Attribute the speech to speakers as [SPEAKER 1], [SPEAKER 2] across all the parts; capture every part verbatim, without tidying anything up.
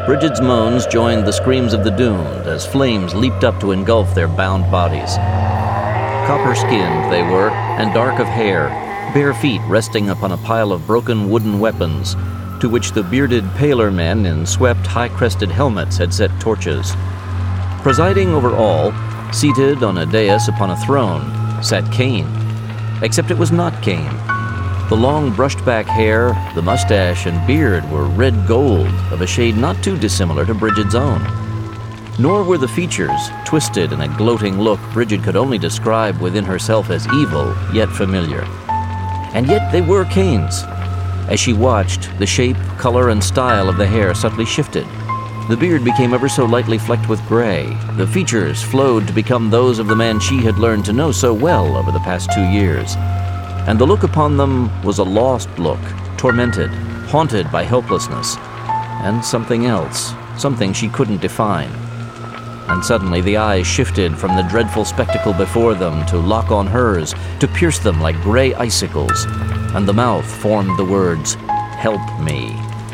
[SPEAKER 1] Bridget's moans joined the screams of the doomed as flames leaped up to engulf their bound bodies. Copper-skinned they were, and dark of hair, bare feet resting upon a pile of broken wooden weapons, to which the bearded, paler men in swept, high-crested helmets had set torches. Presiding over all, seated on a dais upon a throne, sat Cain. Except it was not Cain. The long brushed-back hair, the mustache, and beard were red gold, of a shade not too dissimilar to Bridget's own. Nor were the features, twisted in a gloating look Bridget could only describe within herself as evil, yet familiar. And yet they were Cain's. As she watched, the shape, color, and style of the hair subtly shifted. The beard became ever so lightly flecked with gray. The features flowed to become those of the man she had learned to know so well over the past two years. And the look upon them was a lost look, tormented, haunted by helplessness, and something else, something she couldn't define. And suddenly the eyes shifted from the dreadful spectacle before them to lock on hers, to pierce them like gray icicles, and the mouth formed the words, "Help me."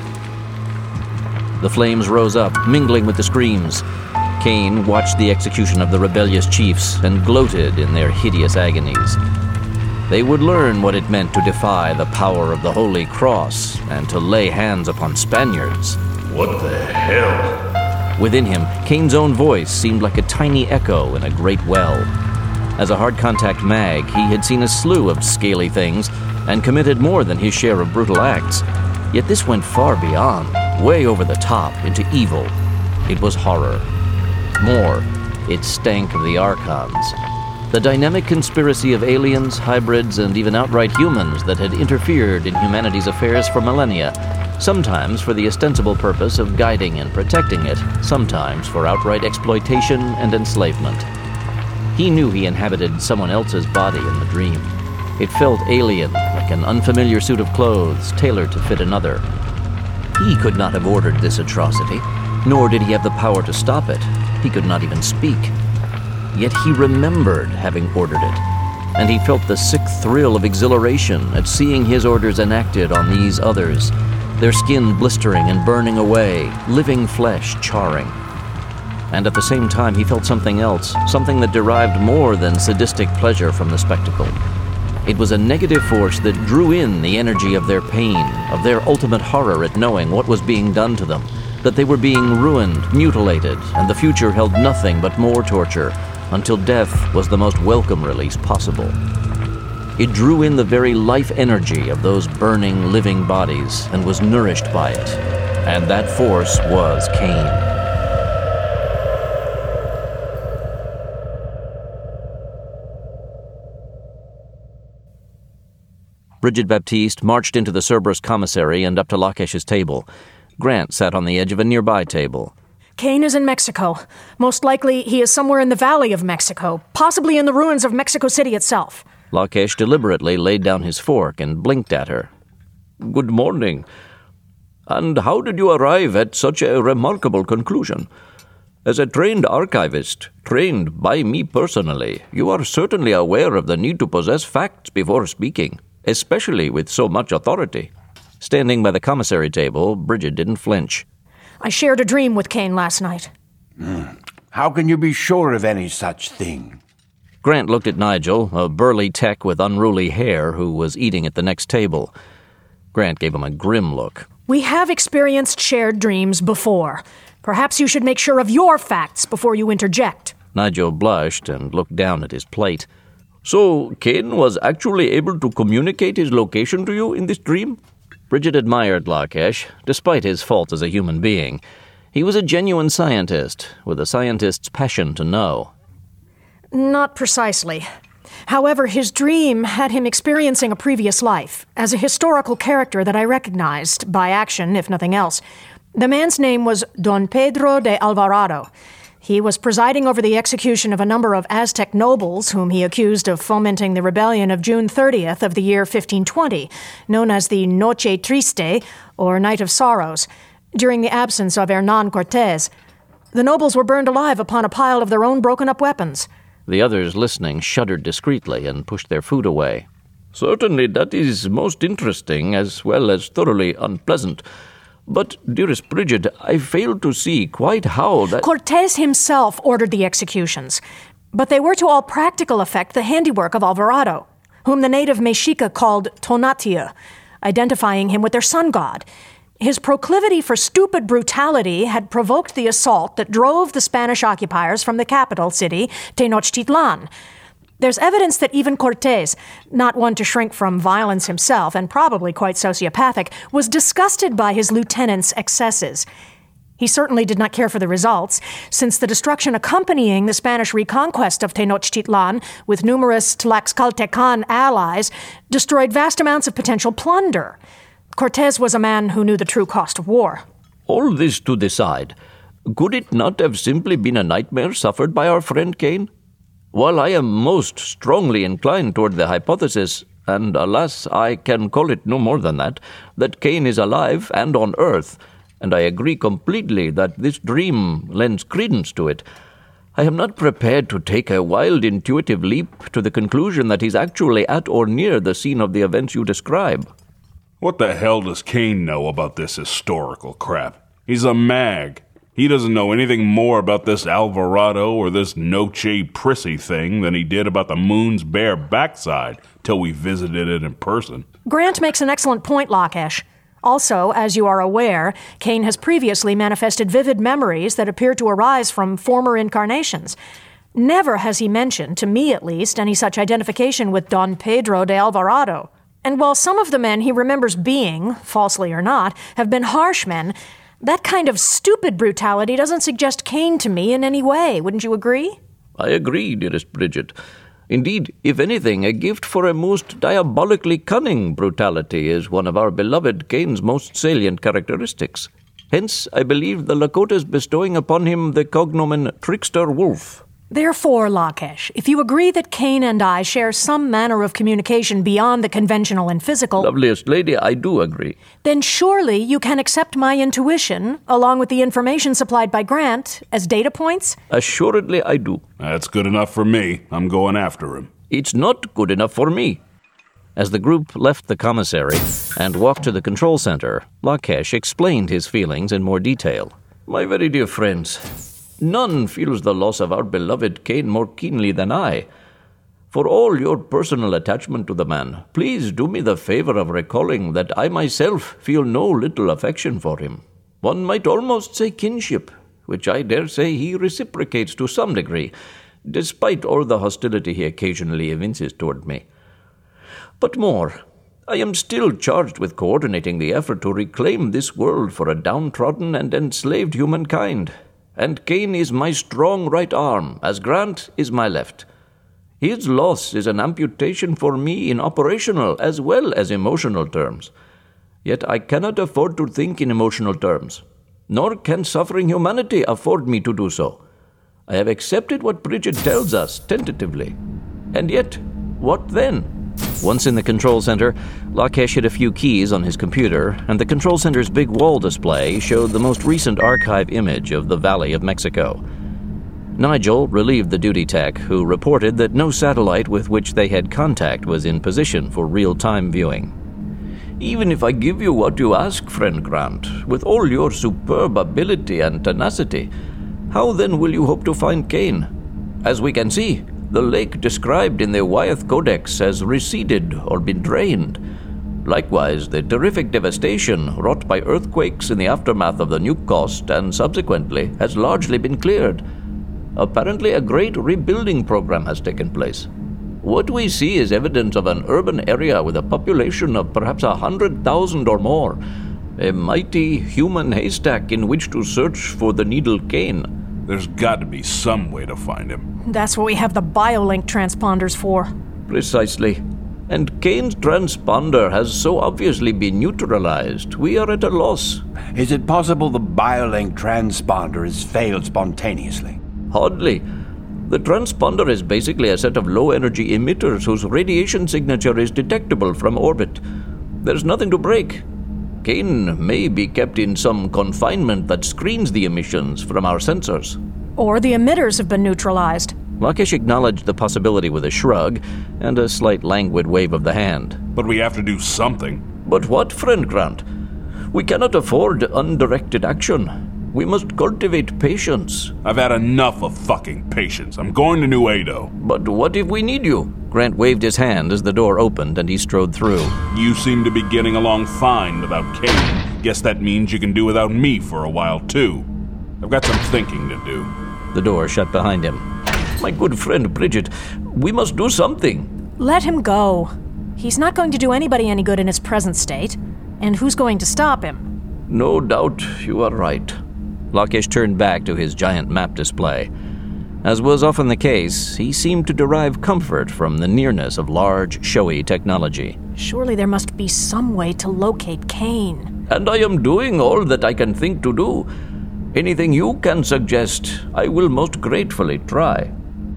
[SPEAKER 1] The flames rose up, mingling with the screams. Cain watched the execution of the rebellious chiefs and gloated in their hideous agonies. They would learn what it meant to defy the power of the Holy Cross and to lay hands upon Spaniards.
[SPEAKER 2] What the hell?
[SPEAKER 1] Within him, Cain's own voice seemed like a tiny echo in a great well. As a hard-contact mag, he had seen a slew of scaly things and committed more than his share of brutal acts. Yet this went far beyond, way over the top, into evil. It was horror. More, it stank of the Archons. The dynamic conspiracy of aliens, hybrids, and even outright humans that had interfered in humanity's affairs for millennia, sometimes for the ostensible purpose of guiding and protecting it, sometimes for outright exploitation and enslavement. He knew he inhabited someone else's body in the dream. It felt alien, like an unfamiliar suit of clothes tailored to fit another. He could not have ordered this atrocity, nor did he have the power to stop it. He could not even speak. Yet he remembered having ordered it, and he felt the sick thrill of exhilaration at seeing his orders enacted on these others, their skin blistering and burning away, living flesh charring. And at the same time he felt something else, something that derived more than sadistic pleasure from the spectacle. It was a negative force that drew in the energy of their pain, of their ultimate horror at knowing what was being done to them, that they were being ruined, mutilated, and the future held nothing but more torture, until death was the most welcome release possible. It drew in the very life energy of those burning, living bodies and was nourished by it. And that force was Cain. Bridget Baptiste marched into the Cerberus commissary and up to Lakesh's table. Grant sat on the edge of a nearby table.
[SPEAKER 3] Cain is in Mexico. Most likely he is somewhere in the Valley of Mexico, possibly in the ruins of Mexico City itself.
[SPEAKER 1] Lakesh deliberately laid down his fork and blinked at her.
[SPEAKER 2] Good morning. And how did you arrive at such a remarkable conclusion? As a trained archivist, trained by me personally, you are certainly aware of the need to possess facts before speaking, especially with so much authority.
[SPEAKER 1] Standing by the commissary table, Bridget didn't flinch.
[SPEAKER 3] I shared a dream with Cain last night.
[SPEAKER 4] Mm. How can you be sure of any such thing?
[SPEAKER 1] Grant looked at Nigel, a burly tech with unruly hair who was eating at the next table. Grant gave him a grim look.
[SPEAKER 3] We have experienced shared dreams before. Perhaps you should make sure of your facts before you interject.
[SPEAKER 1] Nigel blushed and looked down at his plate.
[SPEAKER 2] So, Cain was actually able to communicate his location to you in this dream?
[SPEAKER 1] Bridget admired Lakesh, despite his faults as a human being. He was a genuine scientist, with a scientist's passion to know.
[SPEAKER 3] Not precisely. However, his dream had him experiencing a previous life, as a historical character that I recognized, by action, if nothing else. The man's name was Don Pedro de Alvarado. He was presiding over the execution of a number of Aztec nobles whom he accused of fomenting the rebellion of June thirtieth of the year fifteen twenty, known as the Noche Triste, or Night of Sorrows, during the absence of Hernan Cortés. The nobles were burned alive upon a pile of their own broken-up weapons.
[SPEAKER 1] The others listening shuddered discreetly and pushed their food away.
[SPEAKER 2] Certainly that is most interesting as well as thoroughly unpleasant. But, dearest Bridget, I fail to see quite how that...
[SPEAKER 3] Cortez himself ordered the executions, but they were to all practical effect the handiwork of Alvarado, whom the native Mexica called Tonatiuh, identifying him with their sun god. His proclivity for stupid brutality had provoked the assault that drove the Spanish occupiers from the capital city, Tenochtitlan. There's evidence that even Cortez, not one to shrink from violence himself and probably quite sociopathic, was disgusted by his lieutenant's excesses. He certainly did not care for the results, since the destruction accompanying the Spanish reconquest of Tenochtitlan, with numerous Tlaxcaltecan allies, destroyed vast amounts of potential plunder. Cortez was a man who knew the true cost of war.
[SPEAKER 2] All this to decide, could it not have simply been a nightmare suffered by our friend Cain? While I am most strongly inclined toward the hypothesis, and alas, I can call it no more than that, that Cain is alive and on Earth, and I agree completely that this dream lends credence to it, I am not prepared to take a wild intuitive leap to the conclusion that he's actually at or near the scene of the events you describe.
[SPEAKER 5] What the hell does Cain know about this historical crap? He's a mag. He doesn't know anything more about this Alvarado or this Noche Prissy thing than he did about the moon's bare backside till we visited it in person.
[SPEAKER 3] Grant makes an excellent point, Lakesh. Also, as you are aware, Cain has previously manifested vivid memories that appear to arise from former incarnations. Never has he mentioned, to me at least, any such identification with Don Pedro de Alvarado. And while some of the men he remembers being, falsely or not, have been harsh men, that kind of stupid brutality doesn't suggest Cain to me in any way. Wouldn't you agree?
[SPEAKER 2] I agree, dearest Bridget. Indeed, if anything, a gift for a most diabolically cunning brutality is one of our beloved Cain's most salient characteristics. Hence, I believe the Lakotas bestowing upon him the cognomen Trickster Wolf.
[SPEAKER 3] Therefore, Lakesh, if you agree that Cain and I share some manner of communication beyond the conventional and physical...
[SPEAKER 2] Loveliest lady, I do agree.
[SPEAKER 3] Then surely you can accept my intuition, along with the information supplied by Grant, as data points?
[SPEAKER 2] Assuredly I do.
[SPEAKER 5] That's good enough for me. I'm going after him.
[SPEAKER 2] It's not good enough for me. As the group left the commissary and walked to the control center, Lakesh explained his feelings in more detail. My very dear friends... None feels the loss of our beloved Cain more keenly than I. For all your personal attachment to the man, please do me the favor of recalling that I myself feel no little affection for him. One might almost say kinship, which I dare say he reciprocates to some degree, despite all the hostility he occasionally evinces toward me. But more, I am still charged with coordinating the effort to reclaim this world for a downtrodden and enslaved humankind. And Cain is my strong right arm, as Grant is my left. His loss is an amputation for me in operational as well as emotional terms. Yet I cannot afford to think in emotional terms, nor can suffering humanity afford me to do so. I have accepted what Bridget tells us, tentatively. And yet, what then?
[SPEAKER 1] Once in the control center, Lakesh hit a few keys on his computer, and the control center's big wall display showed the most recent archive image of the Valley of Mexico. Nigel relieved the duty tech, who reported that no satellite with which they had contact was in position for real-time viewing.
[SPEAKER 2] Even if I give you what you ask, friend Grant, with all your superb ability and tenacity, how then will you hope to find Cain? As we can see, the lake described in the Wyeth Codex has receded or been drained. Likewise, the terrific devastation wrought by earthquakes in the aftermath of the Nuke Coast and subsequently has largely been cleared. Apparently, a great rebuilding program has taken place. What we see is evidence of an urban area with a population of perhaps a hundred thousand or more, a mighty human haystack in which to search for the needle Cain.
[SPEAKER 5] There's got to be some way to find him.
[SPEAKER 3] That's what we have the biolink transponders for.
[SPEAKER 2] Precisely. And Cain's transponder has so obviously been neutralized, we are at a loss.
[SPEAKER 4] Is it possible the biolink transponder has failed spontaneously?
[SPEAKER 2] Hardly. The transponder is basically a set of low-energy emitters whose radiation signature is detectable from orbit. There's nothing to break. Cain may be kept in some confinement that screens the emissions from our sensors.
[SPEAKER 3] Or the emitters have been neutralized.
[SPEAKER 1] Lakesh acknowledged the possibility with a shrug and a slight languid wave of the hand.
[SPEAKER 5] But we have to do something.
[SPEAKER 2] But what, friend Grant? We cannot afford undirected action. We must cultivate patience.
[SPEAKER 5] I've had enough of fucking patience. I'm going to New Ado.
[SPEAKER 2] But what if we need you? Grant waved his hand as the door opened and he strode through.
[SPEAKER 5] You seem to be getting along fine without Kane. Guess that means you can do without me for a while, too. I've got some thinking to do.
[SPEAKER 2] The door shut behind him. My good friend Bridget, we must do something.
[SPEAKER 3] Let him go. He's not going to do anybody any good in his present state. And who's going to stop him?
[SPEAKER 2] No doubt you are right. Lakesh turned back to his giant map display. As was often the case, he seemed to derive comfort from the nearness of large, showy technology.
[SPEAKER 3] Surely there must be some way to locate Kane.
[SPEAKER 2] And I am doing all that I can think to do. Anything you can suggest, I will most gratefully try.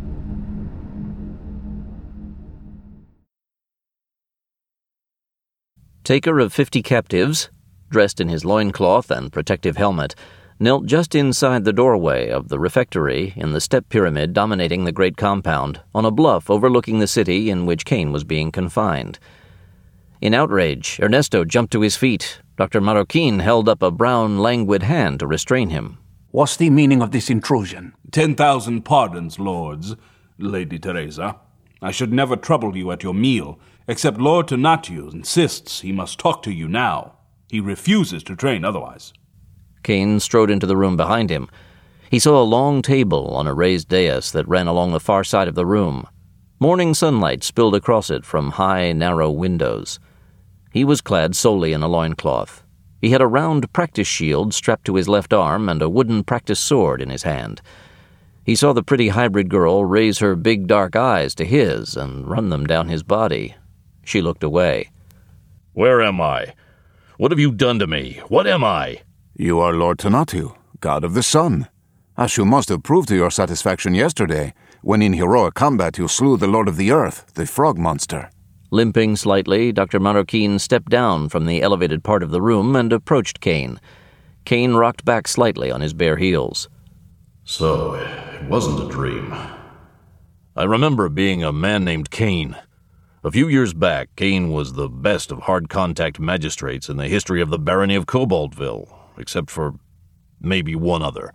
[SPEAKER 2] Taker of fifty captives, dressed in his loincloth and protective helmet, knelt just inside the doorway of the refectory in the step pyramid dominating the great compound, on a bluff overlooking the city in which Kane was being confined. In outrage, Ernesto jumped to his feet. Doctor Marroquin held up a brown, languid hand to restrain him.
[SPEAKER 4] What's the meaning of this intrusion?
[SPEAKER 5] Ten thousand pardons, lords, Lady Teresa. I should never trouble you at your meal, except Lord Tonatiuh insists he must talk to you now. He refuses to train otherwise.
[SPEAKER 2] Kane strode into the room behind him. He saw a long table on a raised dais that ran along the far side of the room. Morning sunlight spilled across it from high, narrow windows. He was clad solely in a loincloth. He had a round practice shield strapped to his left arm and a wooden practice sword in his hand. He saw the pretty hybrid girl raise her big dark eyes to his and run them down his body. She looked away.
[SPEAKER 6] Where am I? What have you done to me? What am I?
[SPEAKER 7] You are Lord Tonatiuh, god of the sun, as you must have proved to your satisfaction yesterday, when in heroic combat you slew the Lord of the Earth, the frog monster.
[SPEAKER 2] Limping slightly, Doctor Marroquin stepped down from the elevated part of the room and approached Kane. Kane rocked back slightly on his bare heels.
[SPEAKER 6] So, it wasn't a dream. I remember being a man named Kane. A few years back, Kane was the best of hard-contact magistrates in the history of the barony of Cobaltville, except for maybe one other.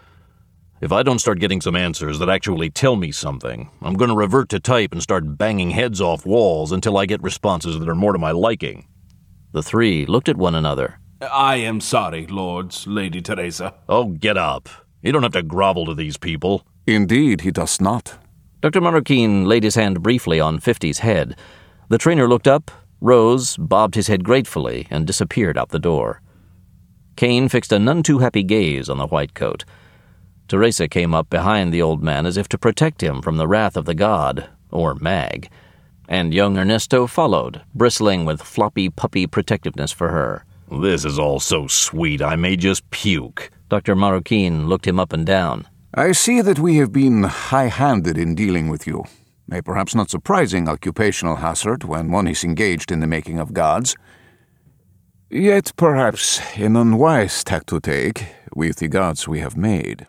[SPEAKER 6] If I don't start getting some answers that actually tell me something, I'm going to revert to type and start banging heads off walls until I get responses that are more to my liking.
[SPEAKER 2] The three looked at one another.
[SPEAKER 5] I am sorry, lords, Lady Teresa.
[SPEAKER 6] Oh, get up. You don't have to grovel to these people.
[SPEAKER 7] Indeed, he does not.
[SPEAKER 2] Doctor Marroquin laid his hand briefly on Fifty's head. The trainer looked up, rose, bobbed his head gratefully, and disappeared out the door. Kane fixed a none-too-happy gaze on the white coat. Teresa came up behind the old man as if to protect him from the wrath of the god, or mag, and young Ernesto followed, bristling with floppy puppy protectiveness for her.
[SPEAKER 6] This is all so sweet I may just puke.
[SPEAKER 2] Doctor Marroquin looked him up and down.
[SPEAKER 7] I see that we have been high-handed in dealing with you. A perhaps not surprising occupational hazard when one is engaged in the making of gods. Yet perhaps an unwise tack to take with the gods we have made.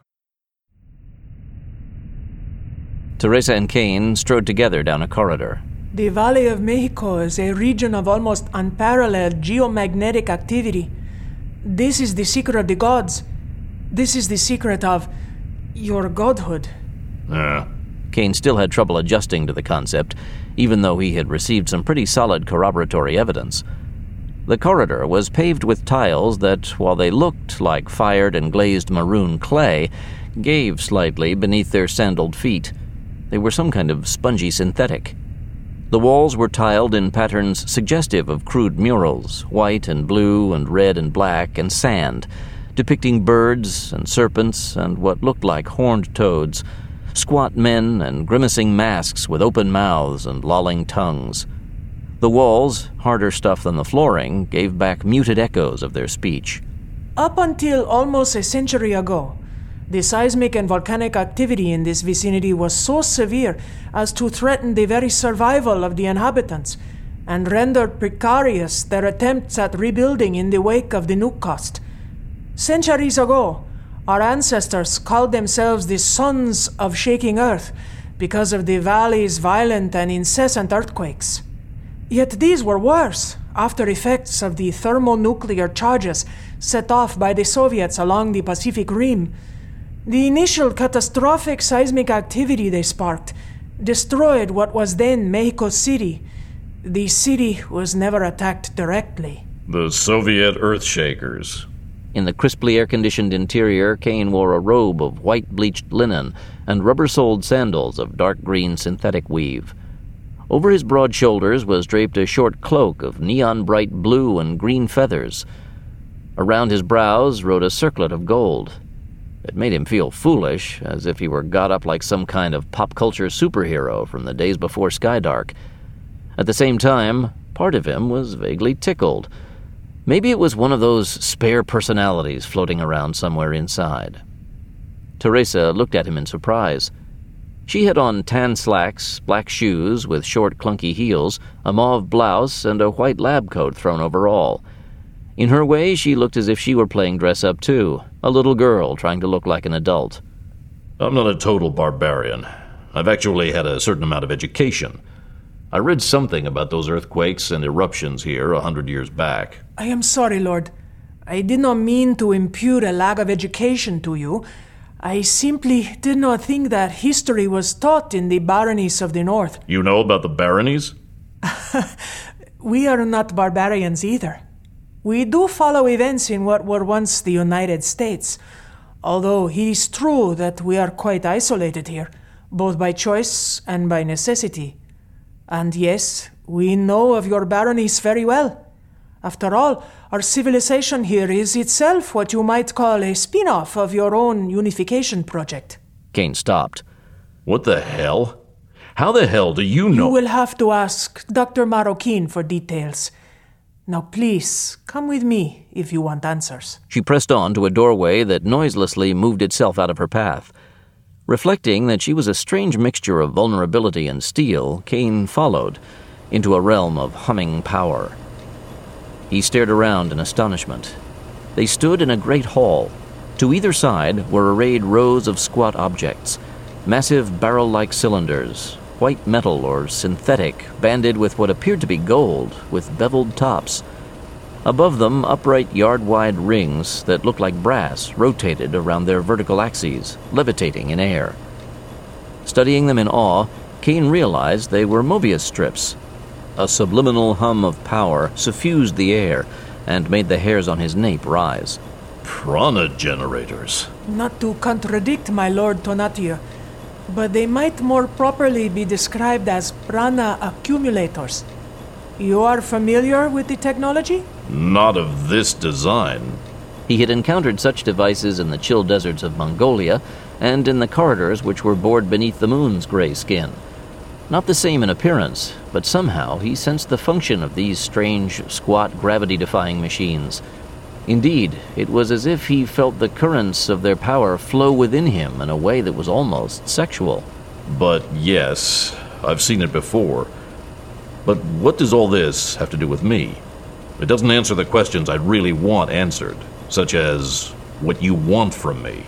[SPEAKER 2] Teresa and Kane strode together down a corridor.
[SPEAKER 8] The Valley of Mexico is a region of almost unparalleled geomagnetic activity. This is the secret of the gods. This is the secret of your godhood.
[SPEAKER 6] Yeah.
[SPEAKER 2] Kane still had trouble adjusting to the concept, even though he had received some pretty solid corroboratory evidence. The corridor was paved with tiles that, while they looked like fired and glazed maroon clay, gave slightly beneath their sandaled feet. They were some kind of spongy synthetic. The walls were tiled in patterns suggestive of crude murals, white and blue and red and black and sand, depicting birds and serpents and what looked like horned toads, squat men and grimacing masks with open mouths and lolling tongues. The walls, harder stuff than the flooring, gave back muted echoes of their speech.
[SPEAKER 8] Up until almost a century ago, the seismic and volcanic activity in this vicinity was so severe as to threaten the very survival of the inhabitants and rendered precarious their attempts at rebuilding in the wake of the Nukkast. Centuries ago, our ancestors called themselves the Sons of Shaking Earth because of the valley's violent and incessant earthquakes. Yet these were worse, after effects of the thermonuclear charges set off by the Soviets along the Pacific Rim. The initial catastrophic seismic activity they sparked destroyed what was then Mexico City. The city was never attacked directly.
[SPEAKER 6] The Soviet Earthshakers.
[SPEAKER 1] In the crisply air-conditioned interior, Kane wore a robe of white bleached linen and rubber-soled sandals of dark green synthetic weave. Over his broad shoulders was draped a short cloak of neon-bright blue and green feathers. Around his brows rode a circlet of gold. It made him feel foolish, as if he were got up like some kind of pop-culture superhero from the days before Skydark. At the same time, part of him was vaguely tickled. Maybe it was one of those spare personalities floating around somewhere inside. Teresa looked at him in surprise. She had on tan slacks, black shoes with short, clunky heels, a mauve blouse, and a white lab coat thrown over all. In her way, she looked as if she were playing dress-up too, a little girl trying to look like an adult.
[SPEAKER 6] I'm not a total barbarian. I've actually had a certain amount of education. I read something about those earthquakes and eruptions here a hundred years back.
[SPEAKER 8] I am sorry, Lord. I did not mean to impute a lack of education to you. I simply did not think that history was taught in the baronies of the north.
[SPEAKER 6] You know about the baronies?
[SPEAKER 8] We are not barbarians either. We do follow events in what were once the United States, although it is true that we are quite isolated here, both by choice and by necessity. And yes, we know of your baronies very well. After all, our civilization here is itself what you might call a spin-off of your own unification project.
[SPEAKER 1] Kane stopped.
[SPEAKER 6] What the hell? How the hell do you know?
[SPEAKER 8] You will have to ask Doctor Marroquin for details. Now please, come with me if you want answers.
[SPEAKER 1] She pressed on to a doorway that noiselessly moved itself out of her path. Reflecting that she was a strange mixture of vulnerability and steel, Kane followed, into a realm of humming power. He stared around in astonishment. They stood in a great hall. To either side were arrayed rows of squat objects, massive barrel-like cylinders, white metal or synthetic, banded with what appeared to be gold, with beveled tops. Above them, upright yard-wide rings that looked like brass rotated around their vertical axes, levitating in air. Studying them in awe, Kane realized they were Mobius strips. A subliminal hum of power suffused the air and made the hairs on his nape rise.
[SPEAKER 6] Prana generators.
[SPEAKER 8] Not to contradict my Lord Tonatiuh, but they might more properly be described as prana accumulators. You are familiar with the technology?
[SPEAKER 6] Not of this design.
[SPEAKER 1] He had encountered such devices in the chill deserts of Mongolia and in the corridors which were bored beneath the moon's gray skin. Not the same in appearance, but somehow he sensed the function of these strange, squat, gravity-defying machines. Indeed, it was as if he felt the currents of their power flow within him in a way that was almost sexual.
[SPEAKER 6] But yes, I've seen it before. But what does all this have to do with me? It doesn't answer the questions I really want answered, such as what you want from me.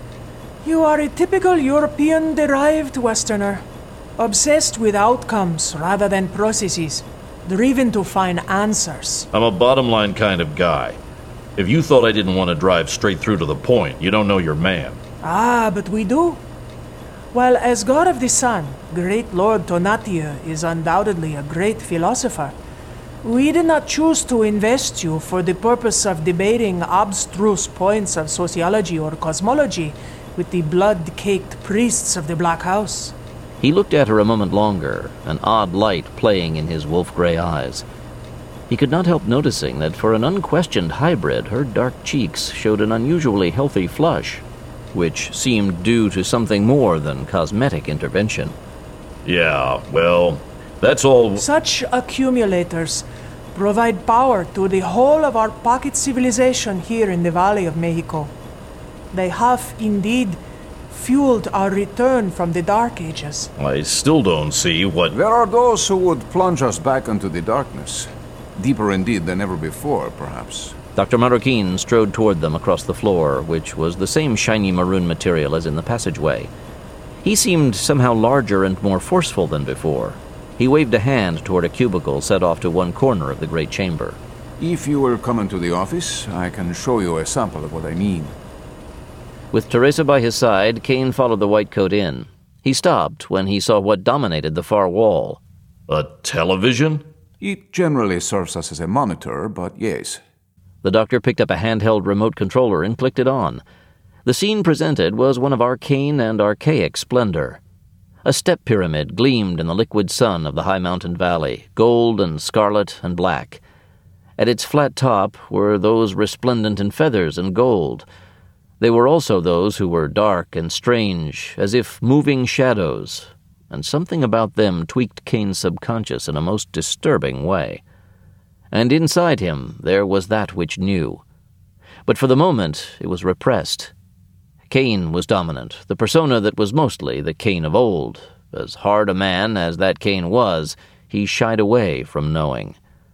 [SPEAKER 8] You are a typical European-derived Westerner, obsessed with outcomes rather than processes, driven to find answers.
[SPEAKER 6] I'm a bottom-line kind of guy. If you thought I didn't want to drive straight through to the point, you don't know your man.
[SPEAKER 8] Ah, but we do. While as God of the Sun, great Lord Tonatiuh is undoubtedly a great philosopher, we did not choose to invest you for the purpose of debating abstruse points of sociology or cosmology with the blood-caked priests of the Black House.
[SPEAKER 1] He looked at her a moment longer, an odd light playing in his wolf-gray eyes. He could not help noticing that for an unquestioned hybrid, her dark cheeks showed an unusually healthy flush, which seemed due to something more than cosmetic intervention.
[SPEAKER 6] Yeah, well, that's all.
[SPEAKER 8] Such accumulators provide power to the whole of our pocket civilization here in the Valley of Mexico. They have indeed fueled our return from the Dark Ages.
[SPEAKER 6] I still don't see what...
[SPEAKER 7] There are those who would plunge us back into the darkness. Deeper indeed than ever before, perhaps.
[SPEAKER 1] Doctor Marroquin strode toward them across the floor, which was the same shiny maroon material as in the passageway. He seemed somehow larger and more forceful than before. He waved a hand toward a cubicle set off to one corner of the great chamber.
[SPEAKER 7] If you will come into the office, I can show you a sample of what I mean.
[SPEAKER 1] With Teresa by his side, Kane followed the white coat in. He stopped when he saw what dominated the far wall.
[SPEAKER 6] A television?
[SPEAKER 7] It generally serves us as a monitor, but yes.
[SPEAKER 1] The doctor picked up a handheld remote controller and clicked it on. The scene presented was one of arcane and archaic splendor. A step pyramid gleamed in the liquid sun of the high mountain valley, gold and scarlet and black. At its flat top were those resplendent in feathers and gold. They were also those who were dark and strange, as if moving shadows, and something about them tweaked Kane's subconscious in a most disturbing way. And inside him there was that which knew. But for the moment it was repressed. Kane was dominant, the persona that was mostly the Kane of old. As hard a man as that Kane was, he shied away from knowing.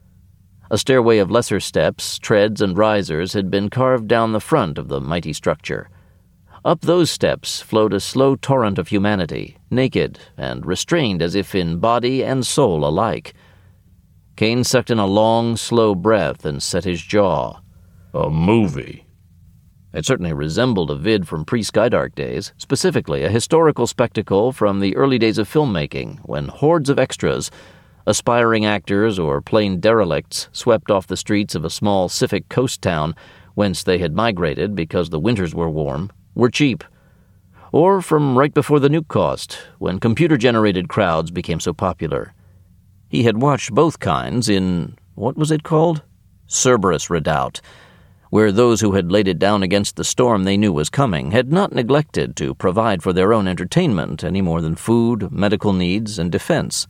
[SPEAKER 1] A stairway of lesser steps, treads, and risers had been carved down the front of the mighty structure. Up those steps flowed a slow torrent of humanity, naked and restrained as if in body and soul alike. Kane sucked in a long, slow breath and set his jaw.
[SPEAKER 6] A movie.
[SPEAKER 1] It certainly resembled a vid from pre-Skydark days, specifically a historical spectacle from the early days of filmmaking, when hordes of extras, aspiring actors or plain derelicts, swept off the streets of a small Suffolk coast town, whence they had migrated because the winters were warm, were cheap. Or from right before the nuke cost, when computer-generated crowds became so popular. He had watched both kinds in, what was it called? Cerberus Redoubt, where those who had laid it down against the storm they knew was coming had not neglected to provide for their own entertainment any more than food, medical needs, and defense.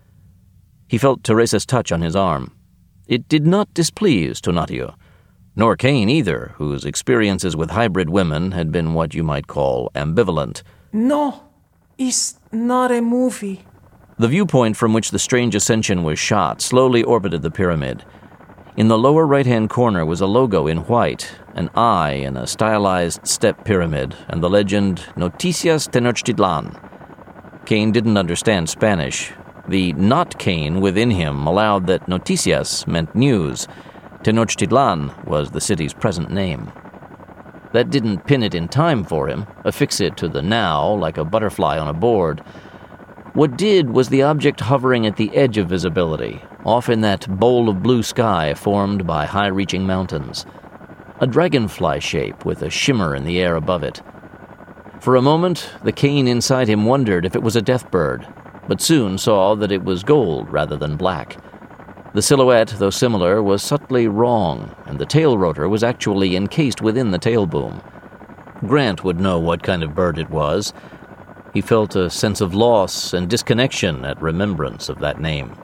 [SPEAKER 1] He felt Teresa's touch on his arm. It did not displease Tonatiuh, nor Kane either, whose experiences with hybrid women had been what you might call ambivalent.
[SPEAKER 8] No, it's not a movie.
[SPEAKER 1] The viewpoint from which the strange ascension was shot slowly orbited the pyramid. In the lower right-hand corner was a logo in white, an eye in a stylized step pyramid, and the legend, Noticias Tenochtitlan. Kane didn't understand Spanish. The not Kane within him allowed that Noticias meant news. Tenochtitlan was the city's present name. That didn't pin it in time for him, affix it to the now like a butterfly on a board. What did was the object hovering at the edge of visibility, off in that bowl of blue sky formed by high-reaching mountains. A dragonfly shape with a shimmer in the air above it. For a moment, the Kane inside him wondered if it was a deathbird, but soon saw that it was gold rather than black. The silhouette, though similar, was subtly wrong, and the tail rotor was actually encased within the tail boom. Grant would know what kind of bird it was. He felt a sense of loss and disconnection at remembrance of that name.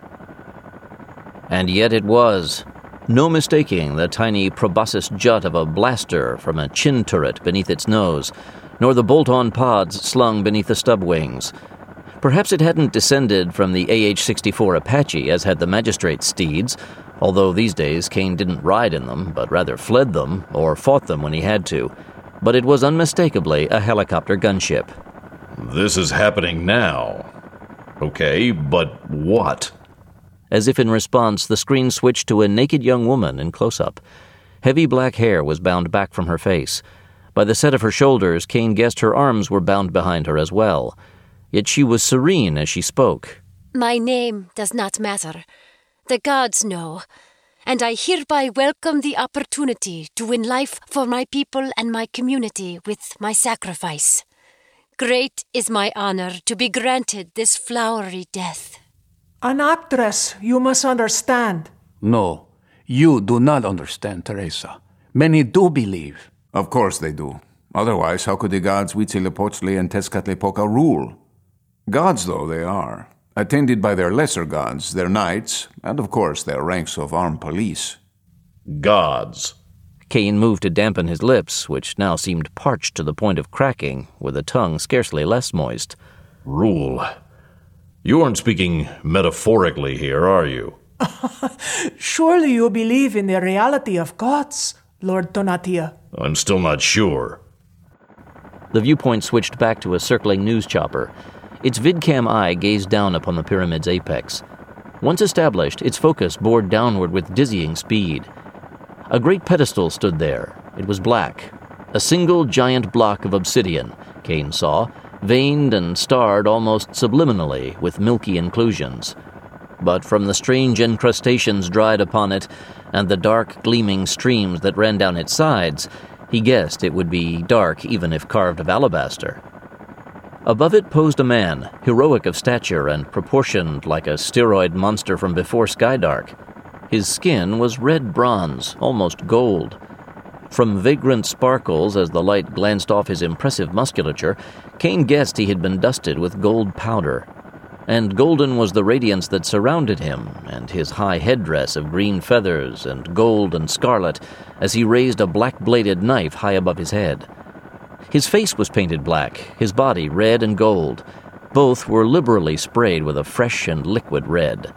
[SPEAKER 1] And yet it was. No mistaking the tiny proboscis jut of a blaster from a chin turret beneath its nose, nor the bolt-on pods slung beneath the stub wings. Perhaps it hadn't descended from the A H sixty-four Apache, as had the magistrate's steeds, although these days Kane didn't ride in them, but rather fled them, or fought them when he had to. But it was unmistakably a helicopter gunship.
[SPEAKER 6] This is happening now. Okay, but what?
[SPEAKER 1] As if in response, the screen switched to a naked young woman in close-up. Heavy black hair was bound back from her face. By the set of her shoulders, Kane guessed her arms were bound behind her as well. Yet she was serene as she spoke.
[SPEAKER 9] My name does not matter. The gods know. And I hereby welcome the opportunity to win life for my people and my community with my sacrifice. Great is my honor to be granted this flowery death.
[SPEAKER 8] An actress, you must understand.
[SPEAKER 4] No, you do not understand, Teresa. Many do believe.
[SPEAKER 7] Of course they do. Otherwise, how could the gods Huitzilopochtli and Tezcatlipoca rule? Gods, though, they are, attended by their lesser gods, their knights, and of course their ranks of armed police.
[SPEAKER 6] Gods.
[SPEAKER 1] Kane moved to dampen his lips, which now seemed parched to the point of cracking, with a tongue scarcely less moist.
[SPEAKER 6] Rule. You aren't speaking metaphorically here, are you?
[SPEAKER 8] Surely you believe in the reality of gods, Lord Tonatiuh.
[SPEAKER 6] I'm still not sure.
[SPEAKER 1] The viewpoint switched back to a circling news chopper. Its vidcam eye gazed down upon the pyramid's apex. Once established, its focus bored downward with dizzying speed. A great pedestal stood there. It was black. A single giant block of obsidian, Kane saw, veined and starred almost subliminally with milky inclusions. But from the strange incrustations dried upon it and the dark, gleaming streams that ran down its sides, he guessed it would be dark even if carved of alabaster. Above it posed a man, heroic of stature and proportioned like a steroid monster from before Skydark. His skin was red bronze, almost gold. From vagrant sparkles as the light glanced off his impressive musculature, Kane guessed he had been dusted with gold powder. And golden was the radiance that surrounded him, and his high headdress of green feathers and gold and scarlet as he raised a black-bladed knife high above his head. His face was painted black, his body red and gold. Both were liberally sprayed with a fresh and liquid red.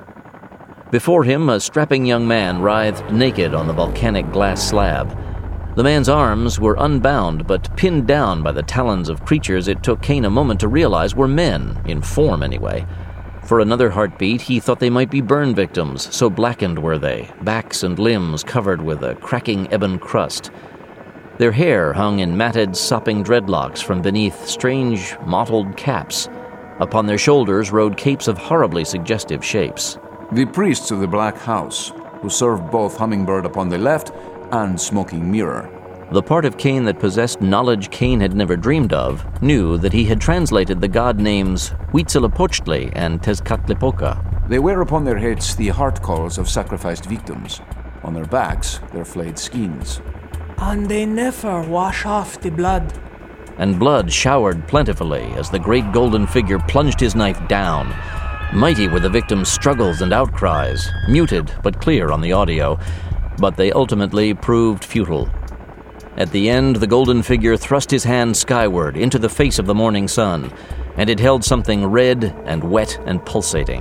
[SPEAKER 1] Before him, a strapping young man writhed naked on the volcanic glass slab. The man's arms were unbound but pinned down by the talons of creatures it took Kane a moment to realize were men, in form anyway. For another heartbeat, he thought they might be burn victims, so blackened were they, backs and limbs covered with a cracking ebon crust. Their hair hung in matted, sopping dreadlocks from beneath strange, mottled caps. Upon their shoulders rode capes of horribly suggestive shapes.
[SPEAKER 7] The priests of the Black House, who served both Hummingbird upon the left and Smoking Mirror.
[SPEAKER 1] The part of Kane that possessed knowledge Kane had never dreamed of knew that he had translated the god names Huitzilopochtli and Tezcatlipoca.
[SPEAKER 7] They wear upon their heads the heart calls of sacrificed victims. On their backs, their flayed skins.
[SPEAKER 8] And they never wash off the blood.
[SPEAKER 1] And blood showered plentifully as the great golden figure plunged his knife down. Mighty were the victims' struggles and outcries, muted but clear on the audio, but they ultimately proved futile. At the end, the golden figure thrust his hand skyward into the face of the morning sun, and it held something red and wet and pulsating.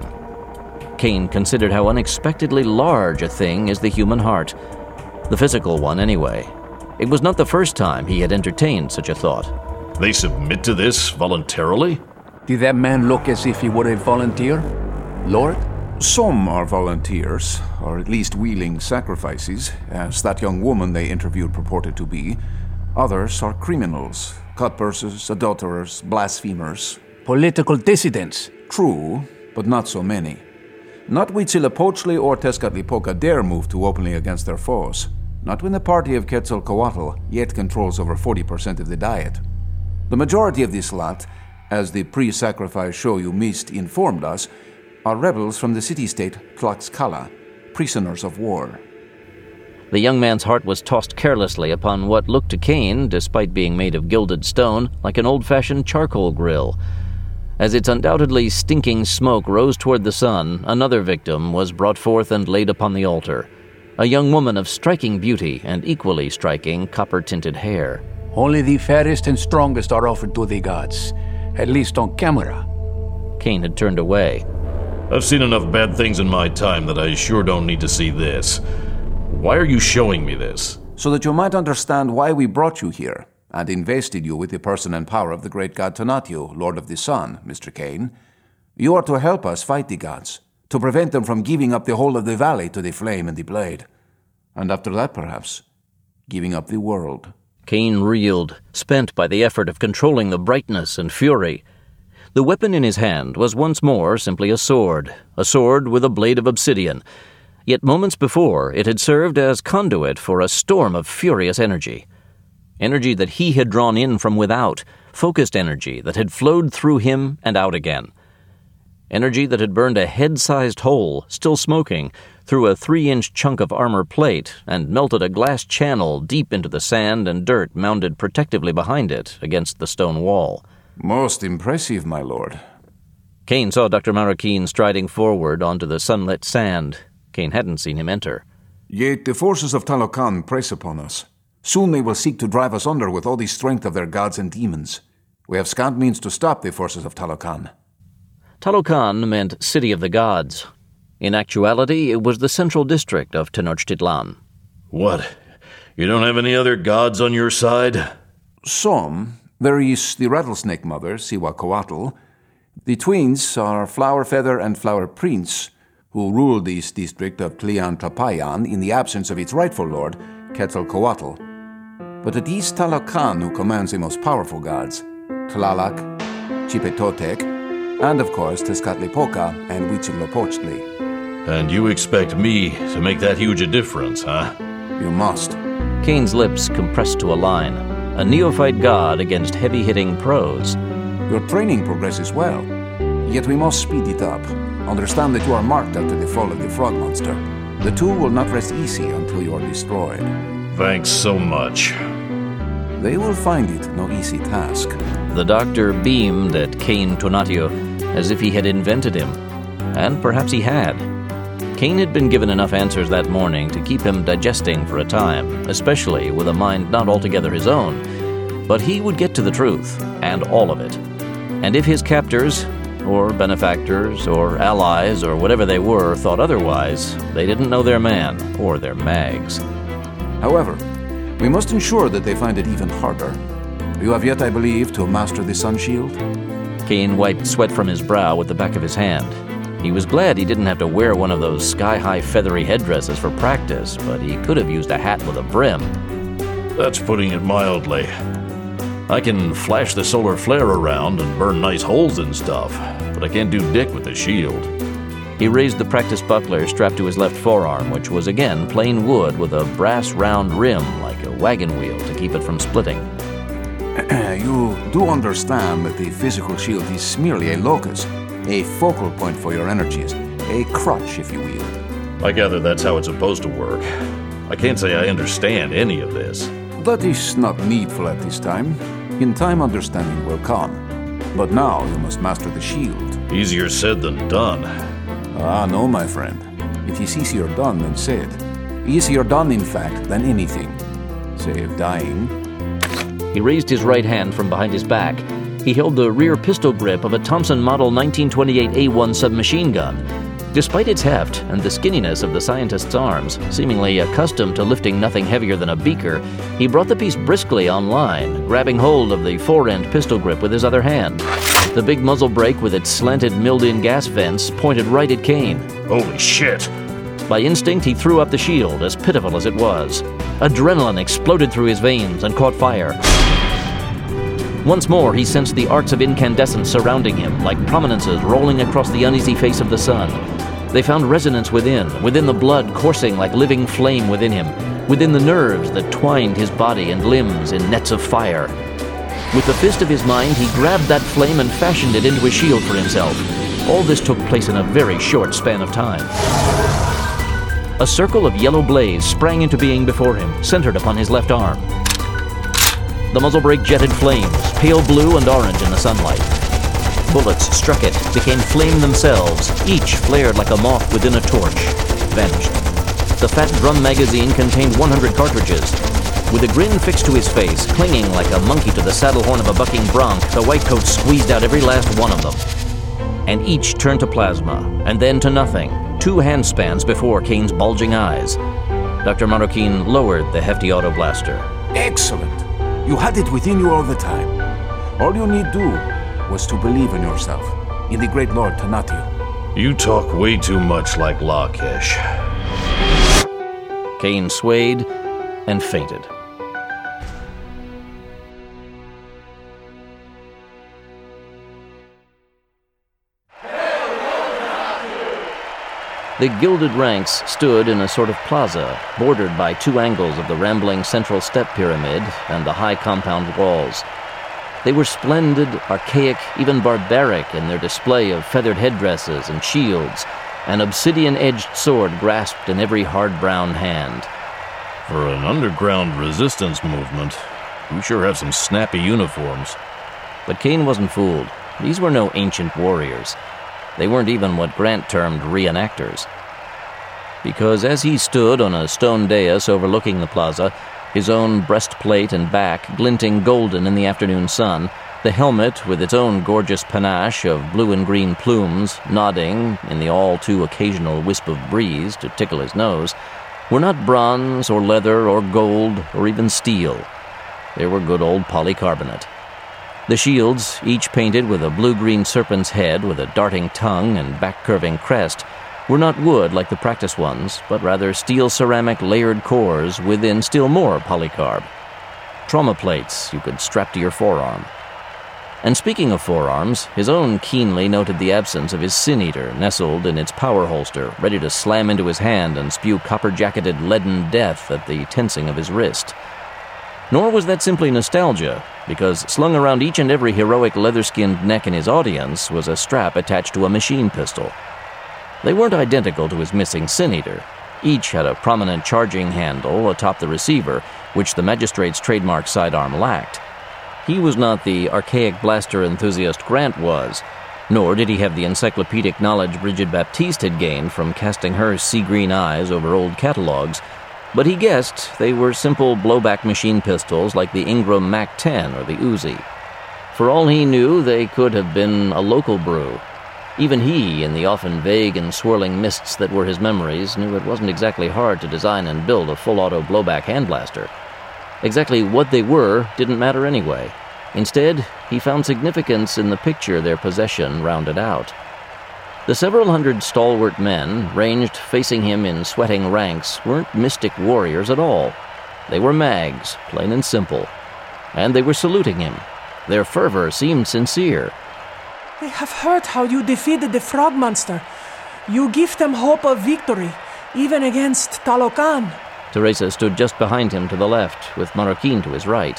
[SPEAKER 1] Kane considered how unexpectedly large a thing is the human heart. The physical one, anyway. It was not the first time he had entertained such a thought.
[SPEAKER 6] They submit to this voluntarily?
[SPEAKER 10] Did that man look as if he were a volunteer, Lord?
[SPEAKER 7] Some are volunteers, or at least willing sacrifices, as that young woman they interviewed purported to be. Others are criminals, cutpurses, adulterers, blasphemers.
[SPEAKER 10] Political dissidents.
[SPEAKER 7] True, but not so many. Not Huitzilopochtli or Tezcatlipoca dare move too openly against their foes. Not when the party of Quetzalcoatl yet controls over forty percent of the diet. The majority of this lot, as the pre-sacrifice show you missed informed us, are rebels from the city-state Tlaxcala, prisoners of war.
[SPEAKER 1] The young man's heart was tossed carelessly upon what looked to Kane, despite being made of gilded stone, like an old-fashioned charcoal grill. As its undoubtedly stinking smoke rose toward the sun, another victim was brought forth and laid upon the altar. A young woman of striking beauty and equally striking copper-tinted hair.
[SPEAKER 10] Only the fairest and strongest are offered to the gods, at least on camera.
[SPEAKER 1] Kane had turned away.
[SPEAKER 6] I've seen enough bad things in my time that I sure don't need to see this. Why are you showing me this?
[SPEAKER 7] So that you might understand why we brought you here, and invested you with the person and power of the great god Tonatiuh, Lord of the Sun, Mister Kane. You are to help us fight the gods, to prevent them from giving up the whole of the valley to the flame and the blade. And after that, perhaps, giving up the world.
[SPEAKER 1] Kane reeled, spent by the effort of controlling the brightness and fury. The weapon in his hand was once more simply a sword, a sword with a blade of obsidian. Yet moments before, it had served as conduit for a storm of furious energy. Energy that he had drawn in from without, focused energy that had flowed through him and out again. Energy that had burned a head-sized hole, still smoking, through a three-inch chunk of armor plate and melted a glass channel deep into the sand and dirt mounded protectively behind it against the stone wall.
[SPEAKER 7] Most impressive, my lord.
[SPEAKER 1] Kane saw Doctor Marroquin striding forward onto the sunlit sand. Kane hadn't seen him enter.
[SPEAKER 7] Yet the forces of Talocan press upon us. Soon they will seek to drive us under with all the strength of their gods and demons. We have scant means to stop the forces of Talocan.
[SPEAKER 1] Talocan meant City of the Gods. In actuality, it was the central district of Tenochtitlan.
[SPEAKER 6] What? You don't have any other gods on your side?
[SPEAKER 7] Some. There is the rattlesnake mother, Cihuacoatl. The twins are Flower Feather and Flower Prince, who rule this district of Tlian Tlapayan in the absence of its rightful lord, Quetzalcoatl. But it is Talocan who commands the most powerful gods, Tlaloc, Chipetotec, and of course Tezcatlipoca and Huitzilopochtli.
[SPEAKER 6] And you expect me to make that huge a difference, huh?
[SPEAKER 7] You must.
[SPEAKER 1] Kane's lips compressed to a line, a neophyte god against heavy-hitting pros.
[SPEAKER 7] Your training progresses well, yet we must speed it up. Understand that you are marked after the fall of the frog monster. The two will not rest easy until you are destroyed.
[SPEAKER 6] Thanks so much.
[SPEAKER 7] They will find it no easy task.
[SPEAKER 1] The doctor beamed at Kane Tonatio as if he had invented him. And perhaps he had. Kane had been given enough answers that morning to keep him digesting for a time, especially with a mind not altogether his own. But he would get to the truth, and all of it. And if his captors, or benefactors, or allies, or whatever they were, thought otherwise, they didn't know their man, or their mags.
[SPEAKER 7] However, we must ensure that they find it even harder. You have yet, I believe, to master the sun shield?
[SPEAKER 1] Kane wiped sweat from his brow with the back of his hand. He was glad he didn't have to wear one of those sky-high feathery headdresses for practice, but he could have used a hat with a brim.
[SPEAKER 6] That's putting it mildly. I can flash the solar flare around and burn nice holes and stuff, but I can't do dick with the shield.
[SPEAKER 1] He raised the practice buckler strapped to his left forearm, which was again plain wood with a brass round rim like a wagon wheel to keep it from splitting.
[SPEAKER 7] You do understand that the physical shield is merely a locus, a focal point for your energies, a crutch, if you will.
[SPEAKER 6] I gather that's how it's supposed to work. I can't say I understand any of this.
[SPEAKER 7] That is not needful at this time. In time, understanding will come. But now you must master the shield.
[SPEAKER 6] Easier said than done.
[SPEAKER 7] Ah, no, my friend. It is easier done than said. Easier done, in fact, than anything. Save dying.
[SPEAKER 1] He raised his right hand from behind his back. He held the rear pistol grip of a Thompson Model nineteen twenty-eight A one submachine gun. Despite its heft and the skinniness of the scientist's arms, seemingly accustomed to lifting nothing heavier than a beaker, he brought the piece briskly on line, grabbing hold of the fore-end pistol grip with his other hand. The big muzzle brake with its slanted milled-in gas vents pointed right at Kane.
[SPEAKER 6] Holy shit!
[SPEAKER 1] By instinct, he threw up the shield, as pitiful as it was. Adrenaline exploded through his veins and caught fire. Once more, he sensed the arcs of incandescence surrounding him, like prominences rolling across the uneasy face of the sun. They found resonance within, within the blood coursing like living flame within him, within the nerves that twined his body and limbs in nets of fire. With the fist of his mind, he grabbed that flame and fashioned it into a shield for himself. All this took place in a very short span of time. A circle of yellow blaze sprang into being before him, centered upon his left arm. The muzzle brake jetted flames, pale blue and orange in the sunlight. Bullets struck it, became flame themselves, each flared like a moth within a torch, vanished. The fat drum magazine contained one hundred cartridges. With a grin fixed to his face, clinging like a monkey to the saddle horn of a bucking bronc, the whitecoat squeezed out every last one of them. And each turned to plasma, and then to nothing, two handspans before Kane's bulging eyes. Doctor Marroquin lowered the hefty autoblaster.
[SPEAKER 7] Excellent! You had it within you all the time. All you need do was to believe in yourself, in the great Lord Tonatio.
[SPEAKER 6] You talk way too much like Lakesh.
[SPEAKER 1] Kane swayed and fainted. The gilded ranks stood in a sort of plaza, bordered by two angles of the rambling central step pyramid and the high compound walls. They were splendid, archaic, even barbaric in their display of feathered headdresses and shields, an obsidian-edged sword grasped in every hard brown hand.
[SPEAKER 6] For an underground resistance movement, you sure have some snappy uniforms.
[SPEAKER 1] But Kane wasn't fooled. These were no ancient warriors. They weren't even what Grant termed reenactors. Because as he stood on a stone dais overlooking the plaza, his own breastplate and back glinting golden in the afternoon sun, the helmet with its own gorgeous panache of blue and green plumes nodding in the all-too occasional wisp of breeze to tickle his nose, were not bronze or leather or gold or even steel. They were good old polycarbonate. The shields, each painted with a blue-green serpent's head with a darting tongue and back-curving crest, were not wood like the practice ones, but rather steel-ceramic layered cores within still more polycarb. Trauma plates you could strap to your forearm. And speaking of forearms, his own keenly noted the absence of his Sin-Eater nestled in its power holster, ready to slam into his hand and spew copper-jacketed leaden death at the tensing of his wrist. Nor was that simply nostalgia, because slung around each and every heroic leather-skinned neck in his audience was a strap attached to a machine pistol. They weren't identical to his missing Sin-Eater. Each had a prominent charging handle atop the receiver, which the magistrate's trademark sidearm lacked. He was not the archaic blaster enthusiast Grant was, nor did he have the encyclopedic knowledge Bridget Baptiste had gained from casting her sea-green eyes over old catalogs, but he guessed they were simple blowback machine pistols like the Ingram Mac ten or the Uzi. For all he knew, they could have been a local brew. Even he, in the often vague and swirling mists that were his memories, knew it wasn't exactly hard to design and build a full-auto blowback hand blaster. Exactly what they were didn't matter anyway. Instead, he found significance in the picture their possession rounded out. The several hundred stalwart men, ranged facing him in sweating ranks, weren't mystic warriors at all. They were mags, plain and simple. And they were saluting him. Their fervor seemed sincere.
[SPEAKER 8] I have heard how you defeated the frog monster. You give them hope of victory, even against Talocan.
[SPEAKER 1] Teresa stood just behind him to the left, with Marroquin to his right.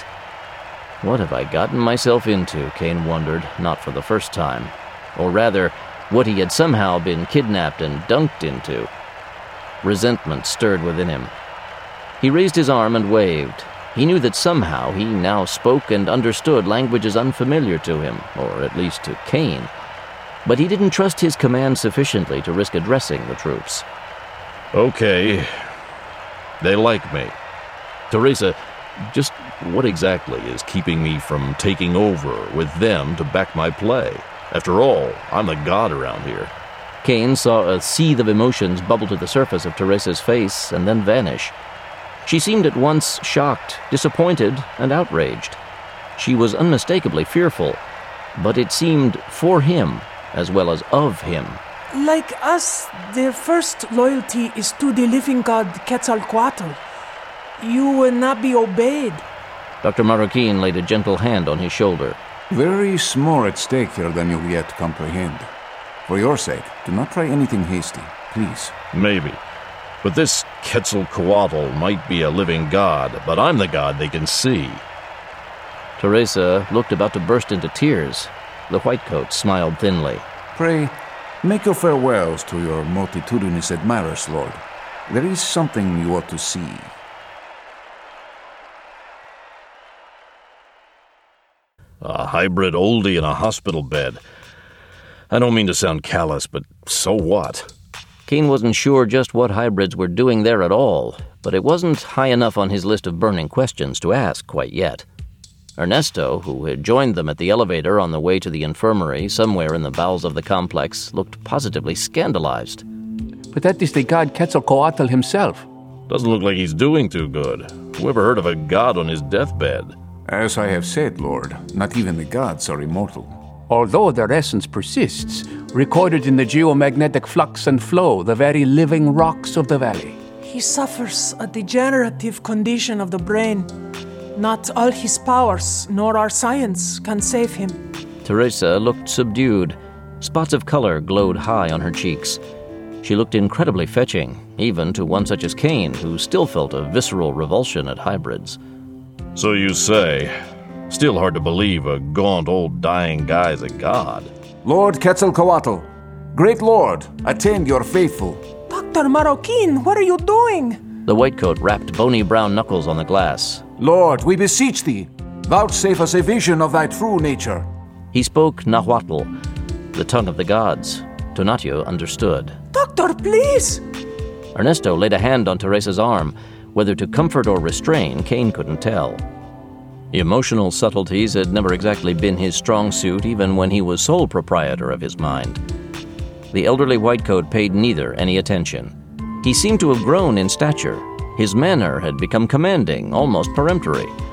[SPEAKER 1] What have I gotten myself into, Kane wondered, not for the first time. Or rather, what he had somehow been kidnapped and dunked into. Resentment stirred within him. He raised his arm and waved. He knew that somehow he now spoke and understood languages unfamiliar to him, or at least to Kane. But he didn't trust his command sufficiently to risk addressing the troops.
[SPEAKER 6] Okay. They like me.
[SPEAKER 1] Teresa,
[SPEAKER 6] just what exactly is keeping me from taking over with them to back my play? After all, I'm the god around here.
[SPEAKER 1] Kane saw a seethe of emotions bubble to the surface of Teresa's face and then vanish. She seemed at once shocked, disappointed, and outraged. She was unmistakably fearful, but it seemed for him as well as of him.
[SPEAKER 8] Like us, their first loyalty is to the living god Quetzalcoatl. You will not be obeyed.
[SPEAKER 1] Doctor Marroquin laid a gentle hand on his shoulder.
[SPEAKER 7] There is more at stake here than you yet comprehend. For your sake, do not try anything hasty, please.
[SPEAKER 6] Maybe. But this Quetzalcoatl might be a living god, but I'm the god they can see.
[SPEAKER 1] Teresa looked about to burst into tears. The whitecoat smiled thinly.
[SPEAKER 7] Pray, make your farewells to your multitudinous admirers, Lord. There is something you ought to see.
[SPEAKER 6] A hybrid oldie in a hospital bed. I don't mean to sound callous, but so what?
[SPEAKER 1] Kane wasn't sure just what hybrids were doing there at all, but it wasn't high enough on his list of burning questions to ask quite yet. Ernesto, who had joined them at the elevator on the way to the infirmary somewhere in the bowels of the complex, looked positively scandalized.
[SPEAKER 10] But that is the god Quetzalcoatl himself.
[SPEAKER 6] Doesn't look like he's doing too good. Whoever heard of a god on his deathbed?
[SPEAKER 7] As I have said, Lord, not even the gods are immortal.
[SPEAKER 10] Although their essence persists, recorded in the geomagnetic flux and flow, the very living rocks of the valley.
[SPEAKER 8] He suffers a degenerative condition of the brain. Not all his powers, nor our science, can save him.
[SPEAKER 1] Teresa looked subdued. Spots of color glowed high on her cheeks. She looked incredibly fetching, even to one such as Kane, who still felt a visceral revulsion at hybrids.
[SPEAKER 6] So you say. Still hard to believe a gaunt old dying guy's a god.
[SPEAKER 7] Lord Quetzalcoatl, great Lord, attend your faithful.
[SPEAKER 8] Doctor Marroquin, what are you doing?
[SPEAKER 1] The whitecoat rapped bony brown knuckles on the glass.
[SPEAKER 7] Lord, we beseech thee, vouchsafe us a vision of thy true nature.
[SPEAKER 1] He spoke Nahuatl, the tongue of the gods. Tonatio understood.
[SPEAKER 8] Doctor, please!
[SPEAKER 1] Ernesto laid a hand on Teresa's arm. Whether to comfort or restrain, Kane couldn't tell. Emotional subtleties had never exactly been his strong suit, even when he was sole proprietor of his mind. The elderly whitecoat paid neither any attention. He seemed to have grown in stature. His manner had become commanding, almost peremptory.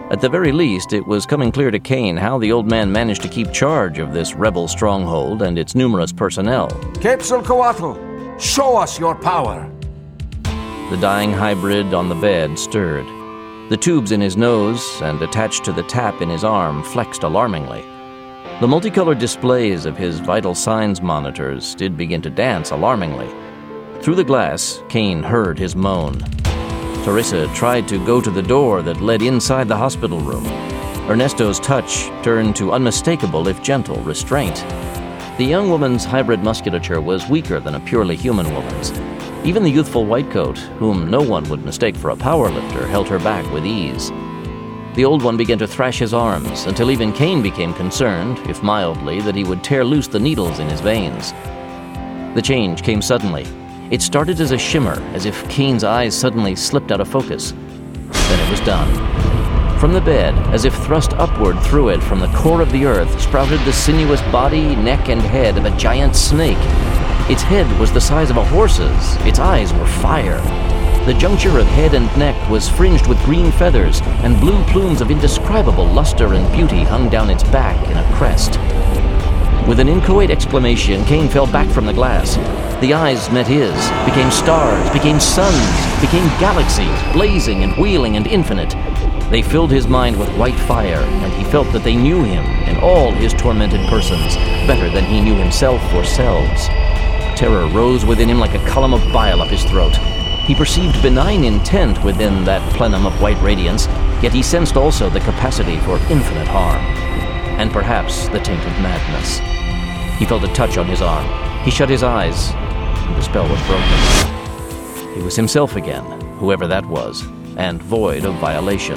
[SPEAKER 1] At the very least, it was coming clear to Kane how the old man managed to keep charge of this rebel stronghold and its numerous personnel.
[SPEAKER 7] Quetzalcoatl, show us your power!
[SPEAKER 1] The dying hybrid on the bed stirred. The tubes in his nose and attached to the tap in his arm flexed alarmingly. The multicolored displays of his vital signs monitors did begin to dance alarmingly. Through the glass, Kane heard his moan. Teresa tried to go to the door that led inside the hospital room. Ernesto's touch turned to unmistakable, if gentle, restraint. The young woman's hybrid musculature was weaker than a purely human woman's. Even the youthful whitecoat, whom no one would mistake for a powerlifter, held her back with ease. The old one began to thrash his arms, until even Kane became concerned, if mildly, that he would tear loose the needles in his veins. The change came suddenly. It started as a shimmer, as if Kane's eyes suddenly slipped out of focus. Then it was done. From the bed, as if thrust upward through it from the core of the earth, sprouted the sinuous body, neck, and head of a giant snake. Its head was the size of a horse's. Its eyes were fire. The juncture of head and neck was fringed with green feathers, and blue plumes of indescribable luster and beauty hung down its back in a crest. With an inchoate exclamation, Kane fell back from the glass. The eyes met his, became stars, became suns, became galaxies, blazing and wheeling and infinite. They filled his mind with white fire, and he felt that they knew him and all his tormented persons better than he knew himself or selves. Terror rose within him like a column of bile up his throat. He perceived benign intent within that plenum of white radiance, yet he sensed also the capacity for infinite harm, and perhaps the taint of madness. He felt a touch on his arm. He shut his eyes, and the spell was broken. He was himself again, whoever that was, and void of violation.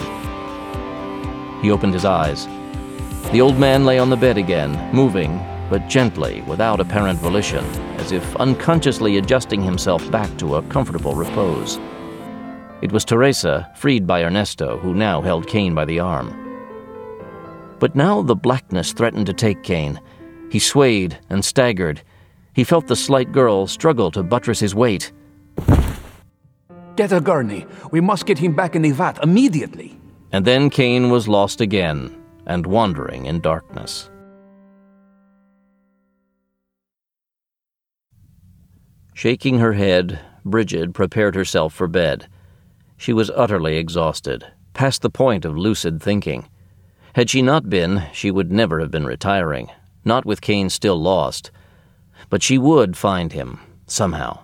[SPEAKER 1] He opened his eyes. The old man lay on the bed again, moving, but gently, without apparent volition, as if unconsciously adjusting himself back to a comfortable repose. It was Teresa, freed by Ernesto, who now held Kane by the arm. But now the blackness threatened to take Kane. He swayed and staggered. He felt the slight girl struggle to buttress his weight.
[SPEAKER 10] Get a gurney. We must get him back in the vat immediately.
[SPEAKER 1] And then Kane was lost again and wandering in darkness. Shaking her head, Brigid prepared herself for bed. She was utterly exhausted, past the point of lucid thinking. Had she not been, she would never have been retiring, not with Kane still lost. But she would find him, somehow.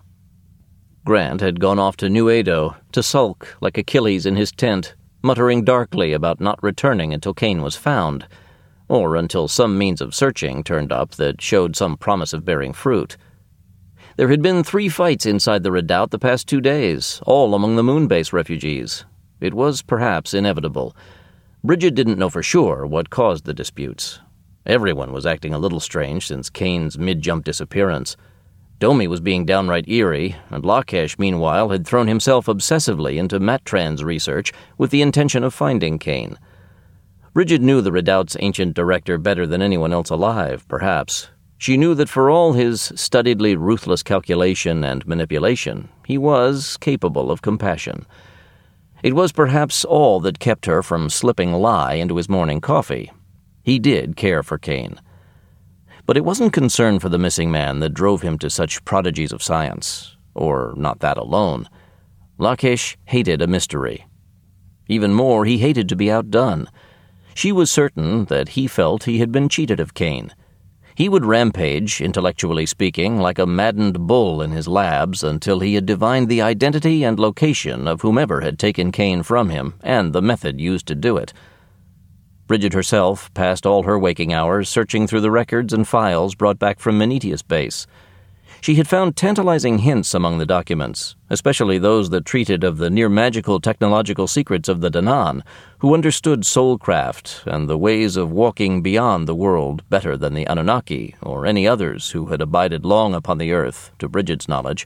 [SPEAKER 1] Grant had gone off to New Edo to sulk like Achilles in his tent, muttering darkly about not returning until Kane was found, or until some means of searching turned up that showed some promise of bearing fruit. There had been three fights inside the redoubt the past two days, all among the Moonbase refugees. It was perhaps inevitable. Brigid didn't know for sure what caused the disputes. Everyone was acting a little strange since Kane's mid-jump disappearance. Domi was being downright eerie, and Lakesh, meanwhile, had thrown himself obsessively into Matran's research with the intention of finding Kane. Brigid knew the redoubt's ancient director better than anyone else alive, perhaps. She knew that for all his studiedly ruthless calculation and manipulation, he was capable of compassion. It was perhaps all that kept her from slipping lie into his morning coffee. He did care for Kane. But it wasn't concern for the missing man that drove him to such prodigies of science, or not that alone. Lakesh hated a mystery. Even more, he hated to be outdone. She was certain that he felt he had been cheated of Kane. He would rampage, intellectually speaking, like a maddened bull in his labs until he had divined the identity and location of whomever had taken Kane from him and the method used to do it. Brigid herself passed all her waking hours searching through the records and files brought back from Menetius Base. She had found tantalizing hints among the documents, especially those that treated of the near-magical technological secrets of the Danan, who understood soulcraft and the ways of walking beyond the world better than the Anunnaki or any others who had abided long upon the earth, to Brigid's knowledge.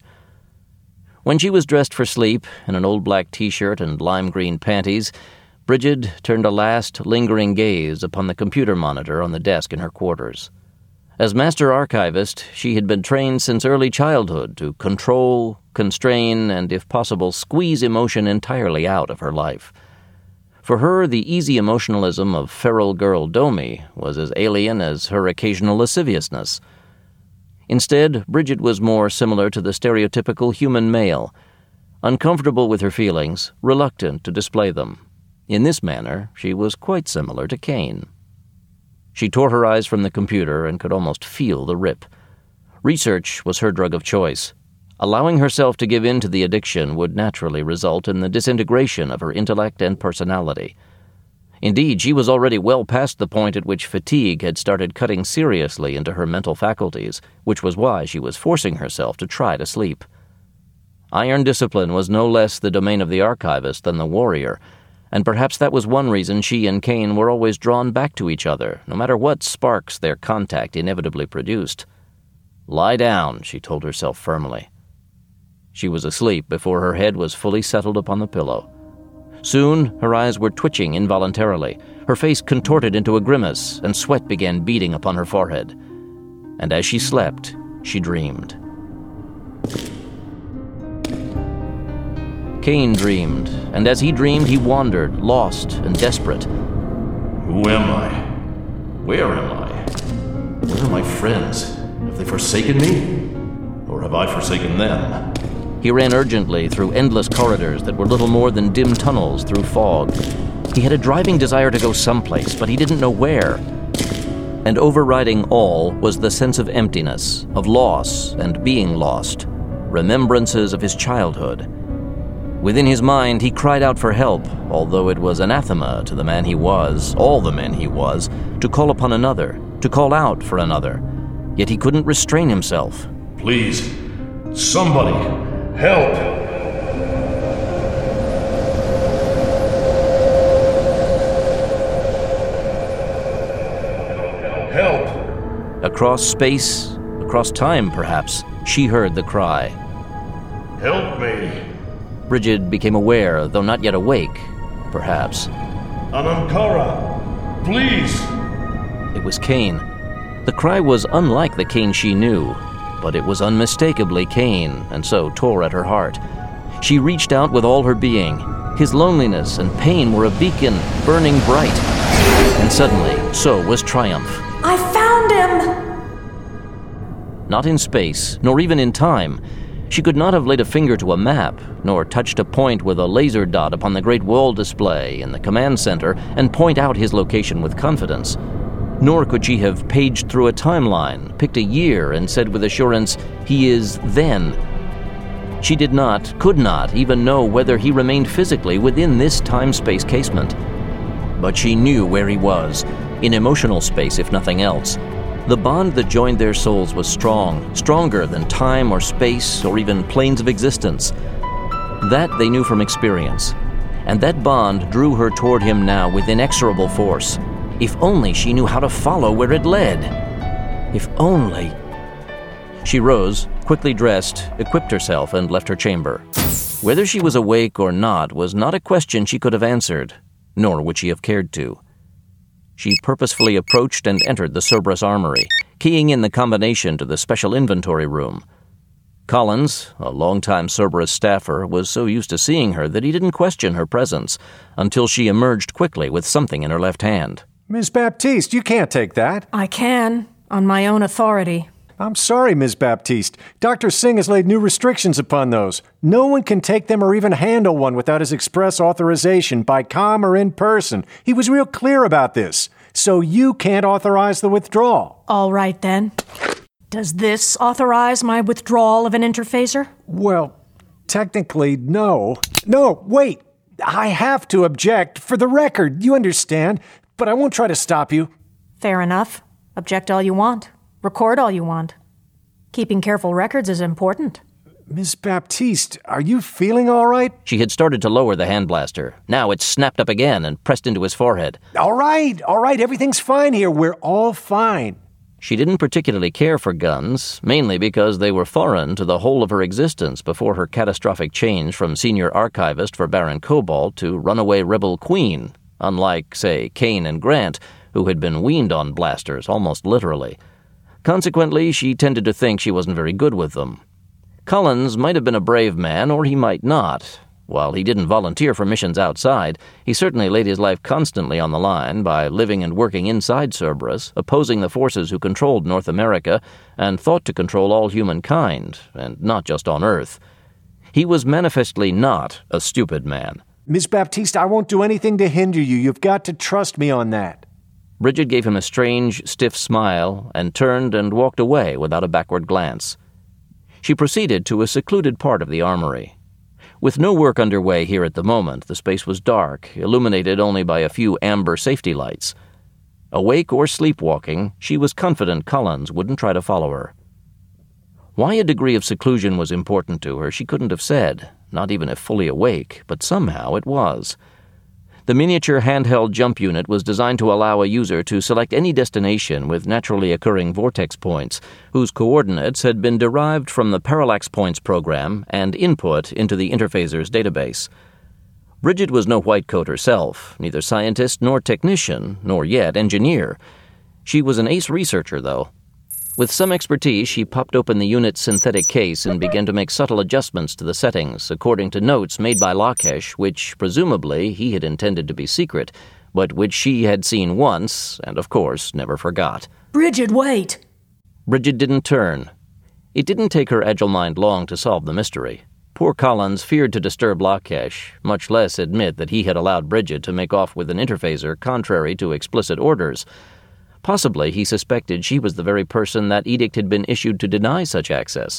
[SPEAKER 1] When she was dressed for sleep in an old black t-shirt and lime-green panties, Brigid turned a last, lingering gaze upon the computer monitor on the desk in her quarters. As master archivist, she had been trained since early childhood to control, constrain, and, if possible, squeeze emotion entirely out of her life. For her, the easy emotionalism of feral girl Domi was as alien as her occasional lasciviousness. Instead, Bridget was more similar to the stereotypical human male, uncomfortable with her feelings, reluctant to display them. In this manner, she was quite similar to Kane. She tore her eyes from the computer and could almost feel the rip. Research was her drug of choice. Allowing herself to give in to the addiction would naturally result in the disintegration of her intellect and personality. Indeed, she was already well past the point at which fatigue had started cutting seriously into her mental faculties, which was why she was forcing herself to try to sleep. Iron discipline was no less the domain of the archivist than the warrior, and perhaps that was one reason she and Kane were always drawn back to each other, no matter what sparks their contact inevitably produced. "Lie down," she told herself firmly. She was asleep before her head was fully settled upon the pillow. Soon, her eyes were twitching involuntarily. Her face contorted into a grimace, and sweat began beading upon her forehead. And as she slept, she dreamed. Kane dreamed, and as he dreamed, he wandered, lost and desperate.
[SPEAKER 6] Who am I? Where am I? Where are my friends? Have they forsaken me? Or have I forsaken them?
[SPEAKER 1] He ran urgently through endless corridors that were little more than dim tunnels through fog. He had a driving desire to go someplace, but he didn't know where. And overriding all was the sense of emptiness, of loss and being lost, remembrances of his childhood. Within his mind, he cried out for help, although it was anathema to the man he was, all the men he was, to call upon another, to call out for another. Yet he couldn't restrain himself.
[SPEAKER 6] Please, somebody, help! Help!
[SPEAKER 1] Across space, across time perhaps, she heard the cry.
[SPEAKER 6] Help me!
[SPEAKER 1] Bridget became aware, though not yet awake, perhaps.
[SPEAKER 6] Anamkara, please!
[SPEAKER 1] It was Kane. The cry was unlike the Kane she knew, but it was unmistakably Kane, and so tore at her heart. She reached out with all her being. His loneliness and pain were a beacon, burning bright. And suddenly, so was triumph.
[SPEAKER 3] I found him!
[SPEAKER 1] Not in space, nor even in time. She could not have laid a finger to a map, nor touched a point with a laser dot upon the great wall display in the command center and point out his location with confidence. Nor could she have paged through a timeline, picked a year, and said with assurance, "He is then." She did not, could not, even know whether he remained physically within this time-space casement. But she knew where he was, in emotional space if nothing else. The bond that joined their souls was strong, stronger than time or space or even planes of existence. That they knew from experience. And that bond drew her toward him now with inexorable force. If only she knew how to follow where it led. If only... She rose, quickly dressed, equipped herself, and left her chamber. Whether she was awake or not was not a question she could have answered, nor would she have cared to. She purposefully approached and entered the Cerberus armory, keying in the combination to the special inventory room. Collins, a longtime Cerberus staffer, was so used to seeing her that he didn't question her presence until she emerged quickly with something in her left hand.
[SPEAKER 11] Miss Baptiste, you can't take that.
[SPEAKER 3] I can, on my own authority.
[SPEAKER 11] I'm sorry, Miss Baptiste. Doctor Singh has laid new restrictions upon those. No one can take them or even handle one without his express authorization, by com or in person. He was real clear about this. So you can't authorize the withdrawal.
[SPEAKER 3] All right, then. Does this authorize my withdrawal of an interphaser?
[SPEAKER 11] Well, technically, no. No, wait. I have to object. For the record, you understand. But I won't try to stop you.
[SPEAKER 3] Fair enough. Object all you want. Record all you want. Keeping careful records is important.
[SPEAKER 11] Miss Baptiste, are you feeling all right?
[SPEAKER 1] She had started to lower the hand blaster. Now it snapped up again and pressed into his forehead.
[SPEAKER 11] All right, all right, everything's fine here. We're all fine.
[SPEAKER 1] She didn't particularly care for guns, mainly because they were foreign to the whole of her existence before her catastrophic change from senior archivist for Baron Cobalt to runaway rebel queen, unlike, say, Kane and Grant, who had been weaned on blasters, almost literally. Consequently, she tended to think she wasn't very good with them. Collins might have been a brave man, or he might not. While he didn't volunteer for missions outside, he certainly laid his life constantly on the line by living and working inside Cerberus, opposing the forces who controlled North America and thought to control all humankind, and not just on Earth. He was manifestly not a stupid man.
[SPEAKER 11] Miss Baptiste, I won't do anything to hinder you. You've got to trust me on that.
[SPEAKER 1] Bridget gave him a strange, stiff smile and turned and walked away without a backward glance. She proceeded to a secluded part of the armory. With no work underway here at the moment, the space was dark, illuminated only by a few amber safety lights. Awake or sleepwalking, she was confident Collins wouldn't try to follow her. Why a degree of seclusion was important to her, she couldn't have said, not even if fully awake, but somehow it was. The miniature handheld jump unit was designed to allow a user to select any destination with naturally occurring vortex points, whose coordinates had been derived from the Parallax Points program and input into the interphaser's database. Bridget was no white coat herself, neither scientist nor technician, nor yet engineer. She was an ace researcher, though. With some expertise, she popped open the unit's synthetic case and began to make subtle adjustments to the settings according to notes made by Lakesh, which, presumably, he had intended to be secret, but which she had seen once and, of course, never forgot.
[SPEAKER 3] Bridget, wait!
[SPEAKER 1] Bridget didn't turn. It didn't take her agile mind long to solve the mystery. Poor Collins feared to disturb Lakesh, much less admit that he had allowed Bridget to make off with an interphaser contrary to explicit orders. Possibly he suspected she was the very person that edict had been issued to deny such access.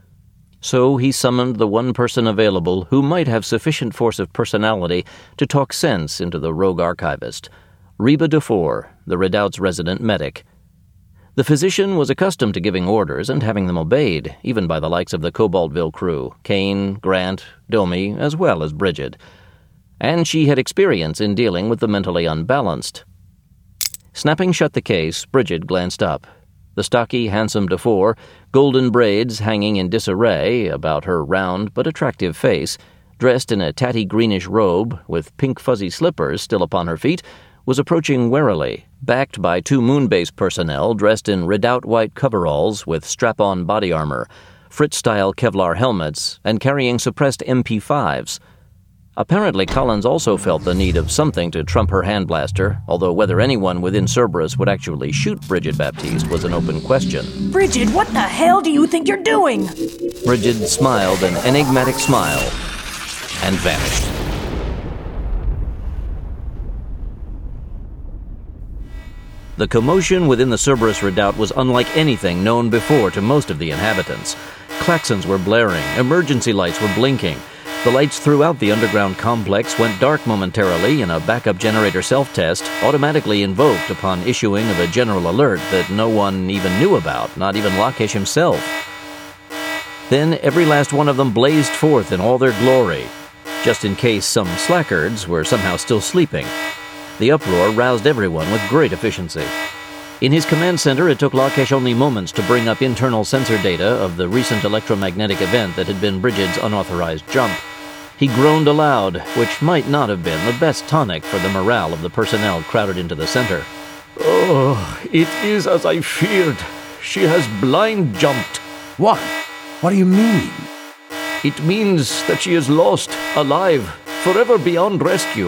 [SPEAKER 1] So he summoned the one person available who might have sufficient force of personality to talk sense into the rogue archivist, Reba Dufour, the Redoubt's resident medic. The physician was accustomed to giving orders and having them obeyed, even by the likes of the Cobaltville crew, Kane, Grant, Domi, as well as Bridget. And she had experience in dealing with the mentally unbalanced. Snapping shut the case, Bridget glanced up. The stocky, handsome Dufour, golden braids hanging in disarray about her round but attractive face, dressed in a tatty greenish robe with pink fuzzy slippers still upon her feet, was approaching warily, backed by two Moonbase personnel dressed in Redoubt white coveralls with strap-on body armor, Fritz-style Kevlar helmets, and carrying suppressed M P fives. Apparently, Collins also felt the need of something to trump her hand blaster, although whether anyone within Cerberus would actually shoot Bridget Baptiste was an open question.
[SPEAKER 3] Bridget, what the hell do you think you're doing?
[SPEAKER 1] Bridget smiled an enigmatic smile and vanished. The commotion within the Cerberus Redoubt was unlike anything known before to most of the inhabitants. Klaxons were blaring, emergency lights were blinking. The lights throughout the underground complex went dark momentarily in a backup generator self-test, automatically invoked upon issuing of a general alert that no one even knew about, not even Lakesh himself. Then every last one of them blazed forth in all their glory, just in case some slackards were somehow still sleeping. The uproar roused everyone with great efficiency. In his command center, it took Lakesh only moments to bring up internal sensor data of the recent electromagnetic event that had been Bridget's unauthorized jump. He groaned aloud, which might not have been the best tonic for the morale of the personnel crowded into the center.
[SPEAKER 2] Oh, it is as I feared. She has blind jumped.
[SPEAKER 4] What? What do you mean?
[SPEAKER 2] It means that she is lost, alive, forever beyond rescue.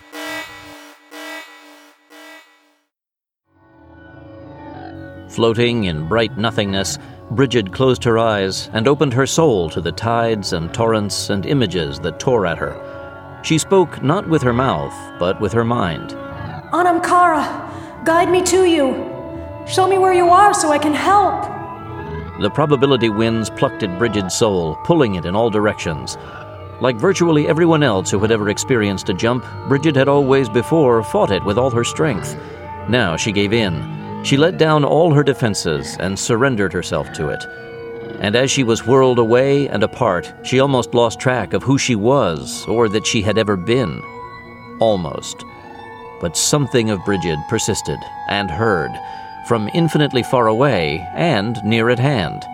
[SPEAKER 1] Floating in bright nothingness, Bridget closed her eyes and opened her soul to the tides and torrents and images that tore at her. She spoke not with her mouth, but with her mind.
[SPEAKER 3] Anamkara, guide me to you. Show me where you are so I can help.
[SPEAKER 1] The probability winds plucked at Bridget's soul, pulling it in all directions. Like virtually everyone else who had ever experienced a jump, Bridget had always before fought it with all her strength. Now she gave in. She let down all her defenses and surrendered herself to it. And as she was whirled away and apart, she almost lost track of who she was or that she had ever been. Almost. But something of Bridget persisted and heard, from infinitely far away and near at hand.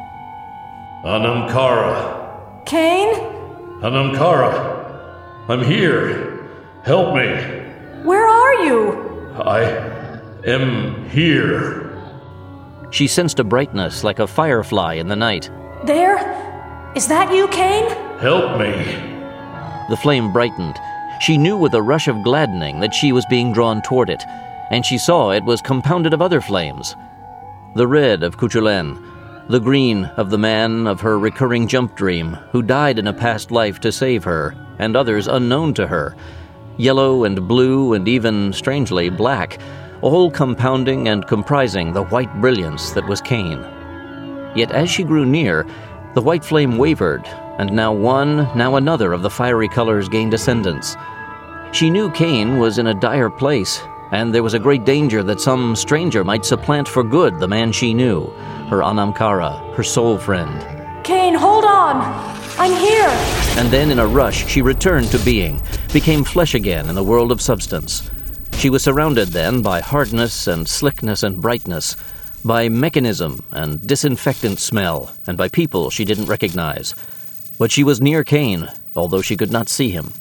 [SPEAKER 6] Anamkara.
[SPEAKER 3] Kane?
[SPEAKER 6] Anamkara. I'm here. Help me.
[SPEAKER 3] Where are you?
[SPEAKER 6] I am here.
[SPEAKER 1] She sensed a brightness like a firefly in the night.
[SPEAKER 3] There? Is that you, Kane?
[SPEAKER 6] Help me.
[SPEAKER 1] The flame brightened. She knew with a rush of gladdening that she was being drawn toward it, and she saw it was compounded of other flames. The red of Cuchulainn, the green of the man of her recurring jump dream, who died in a past life to save her, and others unknown to her, yellow and blue and even, strangely, black, all compounding and comprising the white brilliance that was Cain. Yet as she grew near, the white flame wavered, and now one, now another of the fiery colors gained ascendance. She knew Cain was in a dire place, and there was a great danger that some stranger might supplant for good the man she knew, her Anamkara, her soul friend.
[SPEAKER 3] Cain, hold on! I'm here!
[SPEAKER 1] And then in a rush she returned to being, became flesh again in the world of substance. She was surrounded then by hardness and slickness and brightness, by mechanism and disinfectant smell, and by people she didn't recognize. But she was near Cain, although she could not see him.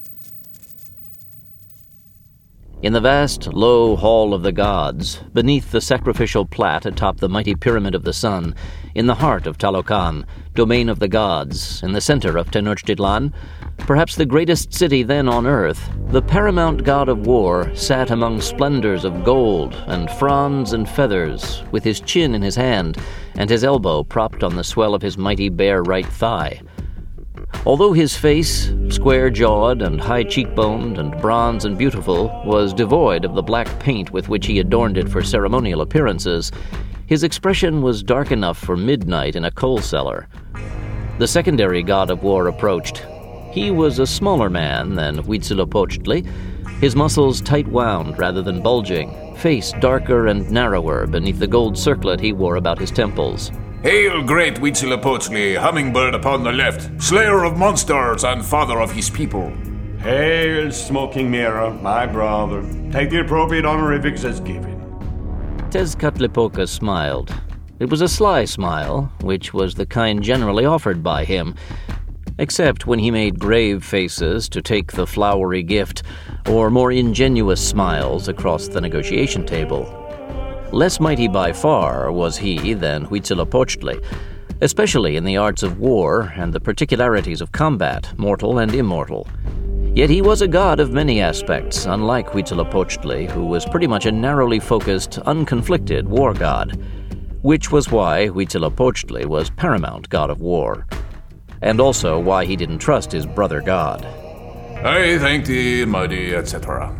[SPEAKER 1] In the vast, low hall of the gods, beneath the sacrificial plat atop the mighty pyramid of the sun, in the heart of Talokan, domain of the gods, in the center of Tenochtitlan, perhaps the greatest city then on earth, the paramount god of war sat among splendors of gold and fronds and feathers, with his chin in his hand and his elbow propped on the swell of his mighty bare right thigh. Although his face, square-jawed and high-cheekboned and bronze and beautiful, was devoid of the black paint with which he adorned it for ceremonial appearances, his expression was dark enough for midnight in a coal cellar. The secondary god of war approached. He was a smaller man than Huitzilopochtli, his muscles tight-wound rather than bulging, face darker and narrower beneath the gold circlet he wore about his temples.
[SPEAKER 12] Hail, great Huitzilopochtli, hummingbird upon the left, slayer of monsters and father of his people.
[SPEAKER 4] Hail, smoking mirror, my brother. Take the appropriate honorifics as given.
[SPEAKER 1] Tezcatlipoca smiled. It was a sly smile, which was the kind generally offered by him, except when he made grave faces to take the flowery gift, or more ingenuous smiles across the negotiation table. Less mighty by far was he than Huitzilopochtli, especially in the arts of war and the particularities of combat, mortal and immortal. Yet he was a god of many aspects, unlike Huitzilopochtli, who was pretty much a narrowly focused, unconflicted war god, which was why Huitzilopochtli was paramount god of war, and also why he didn't trust his brother god.
[SPEAKER 12] I thank thee, mighty, et cetera.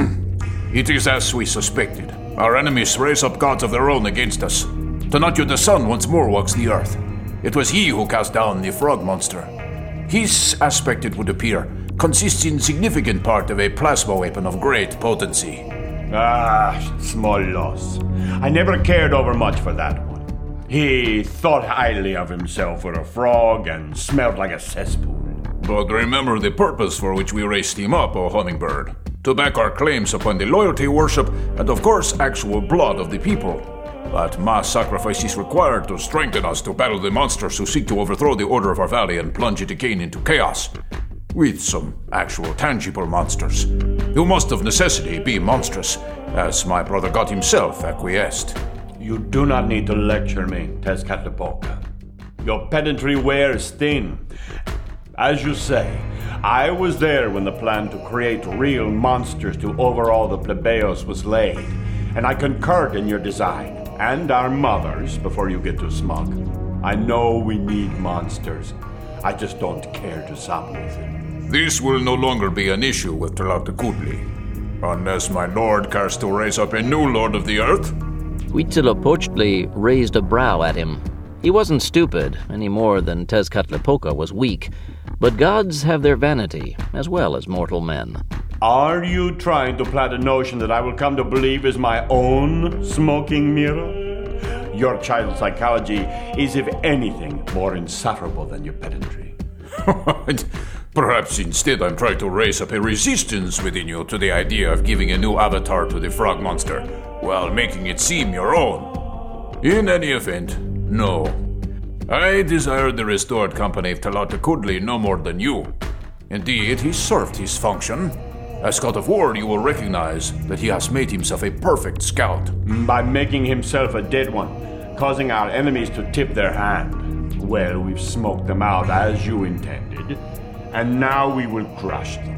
[SPEAKER 12] It is as we suspected. Our enemies raise up gods of their own against us. Tonatiuh the Sun once more walks the earth. It was he who cast down the frog monster. His aspect, it would appear, consists in significant part of a plasma weapon of great potency.
[SPEAKER 4] Ah, small loss. I never cared over much for that one. He thought highly of himself for a frog and smelled like a cesspool.
[SPEAKER 12] But remember the purpose for which we raised him up, O Hummingbird. To back our claims upon the loyalty, worship, and of course actual blood of the people. That mass sacrifice is required to strengthen us to battle the monsters who seek to overthrow the order of our valley and plunge it again into chaos. With some actual tangible monsters, who must of necessity be monstrous, as my brother God himself acquiesced.
[SPEAKER 4] You do not need to lecture me, Tezcatlipoca. Your pedantry wears thin. As you say, I was there when the plan to create real monsters to overawe the plebeios was laid, and I concurred in your design, and our mother's, before you get too smug. I know we need monsters. I just don't care to sop with it.
[SPEAKER 12] This will no longer be an issue with Tlachtecutli, unless my lord cares to raise up a new lord of the earth.
[SPEAKER 1] Huitzilopochtli raised a brow at him. He wasn't stupid, any more than Tezcatlipoca was weak, but gods have their vanity, as well as mortal men.
[SPEAKER 4] Are you trying to plant a notion that I will come to believe is my own smoking mirror? Your child psychology is, if anything, more insufferable than your pedantry.
[SPEAKER 12] Perhaps instead I'm trying to raise up a resistance within you to the idea of giving a new avatar to the frog monster, while making it seem your own. In any event, no. I desire the restored company of Tlachtecutli no more than you. Indeed, he served his function. As god of war, you will recognize that he has made himself a perfect scout.
[SPEAKER 4] By making himself a dead one, causing our enemies to tip their hand. Well, we've smoked them out as you intended. and now we will crush them.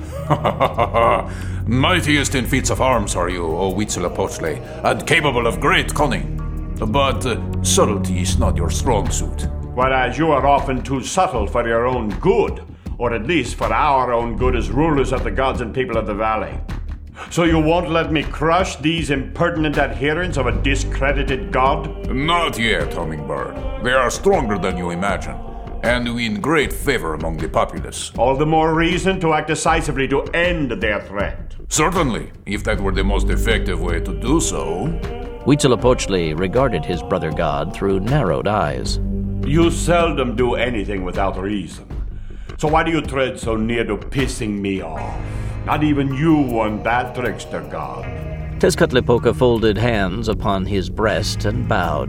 [SPEAKER 12] Mightiest in feats of arms are you, O Huitzilopochtli, and capable of great cunning. But uh, subtlety is not your strong suit.
[SPEAKER 4] Whereas you are often too subtle for your own good, or at least for our own good as rulers of the gods and people of the valley. So you won't let me crush these impertinent adherents of a discredited god?
[SPEAKER 12] Not yet, Hummingbird. They are stronger than you imagine, and in great favor among the populace.
[SPEAKER 4] All the more reason to act decisively to end their threat.
[SPEAKER 12] Certainly, if that were the most effective way to do so.
[SPEAKER 1] Huitzilopochtli regarded his brother god through narrowed eyes.
[SPEAKER 4] You seldom do anything without reason. So why do you tread so near to pissing me off? Not even you want that, trickster god.
[SPEAKER 1] Tezcatlipoca folded hands upon his breast and bowed.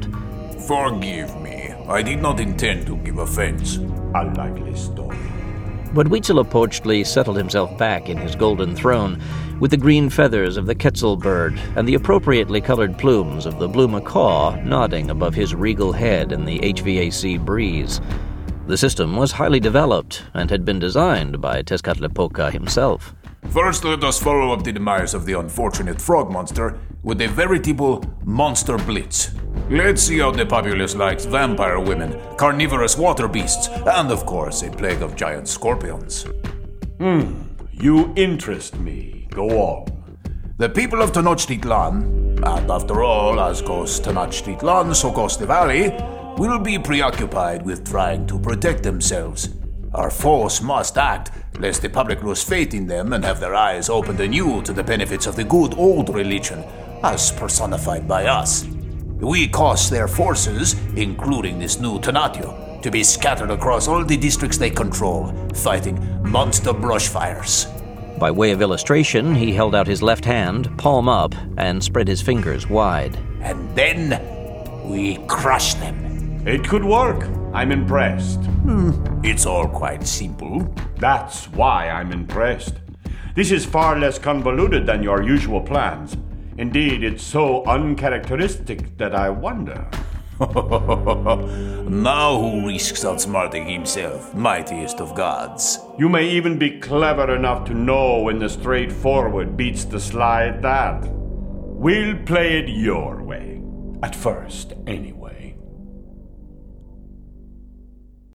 [SPEAKER 12] Forgive me. I did not intend to give offense.
[SPEAKER 4] A likely story.
[SPEAKER 1] But Huitzilopochtli settled himself back in his golden throne, with the green feathers of the quetzal bird and the appropriately colored plumes of the blue macaw nodding above his regal head in the H V A C breeze. The system was highly developed and had been designed by Tezcatlipoca himself.
[SPEAKER 12] First, let us follow up the demise of the unfortunate frog monster with a veritable monster blitz. Let's see how the populace likes vampire women, carnivorous water beasts, and of course a plague of giant scorpions.
[SPEAKER 4] Hmm, you interest me. Go on.
[SPEAKER 12] The people of Tenochtitlan, and after all, as goes Tenochtitlan, so goes the valley, will be preoccupied with trying to protect themselves. Our foes must act, lest the public lose faith in them and have their eyes opened anew to the benefits of the good old religion, as personified by us. We cause their forces, including this new Tonatiuh, to be scattered across all the districts they control, fighting monster brush fires.
[SPEAKER 1] By way of illustration, he held out his left hand, palm up, and spread his fingers wide.
[SPEAKER 12] And then we crush them.
[SPEAKER 4] It could work. I'm impressed.
[SPEAKER 12] Hmm. It's all quite simple.
[SPEAKER 4] That's why I'm impressed. This is far less convoluted than your usual plans. Indeed, it's so uncharacteristic that I wonder.
[SPEAKER 12] Now who risks outsmarting himself, mightiest of gods?
[SPEAKER 4] You may even be clever enough to know when the straightforward beats the sly at that. We'll play it your way. At first, anyway.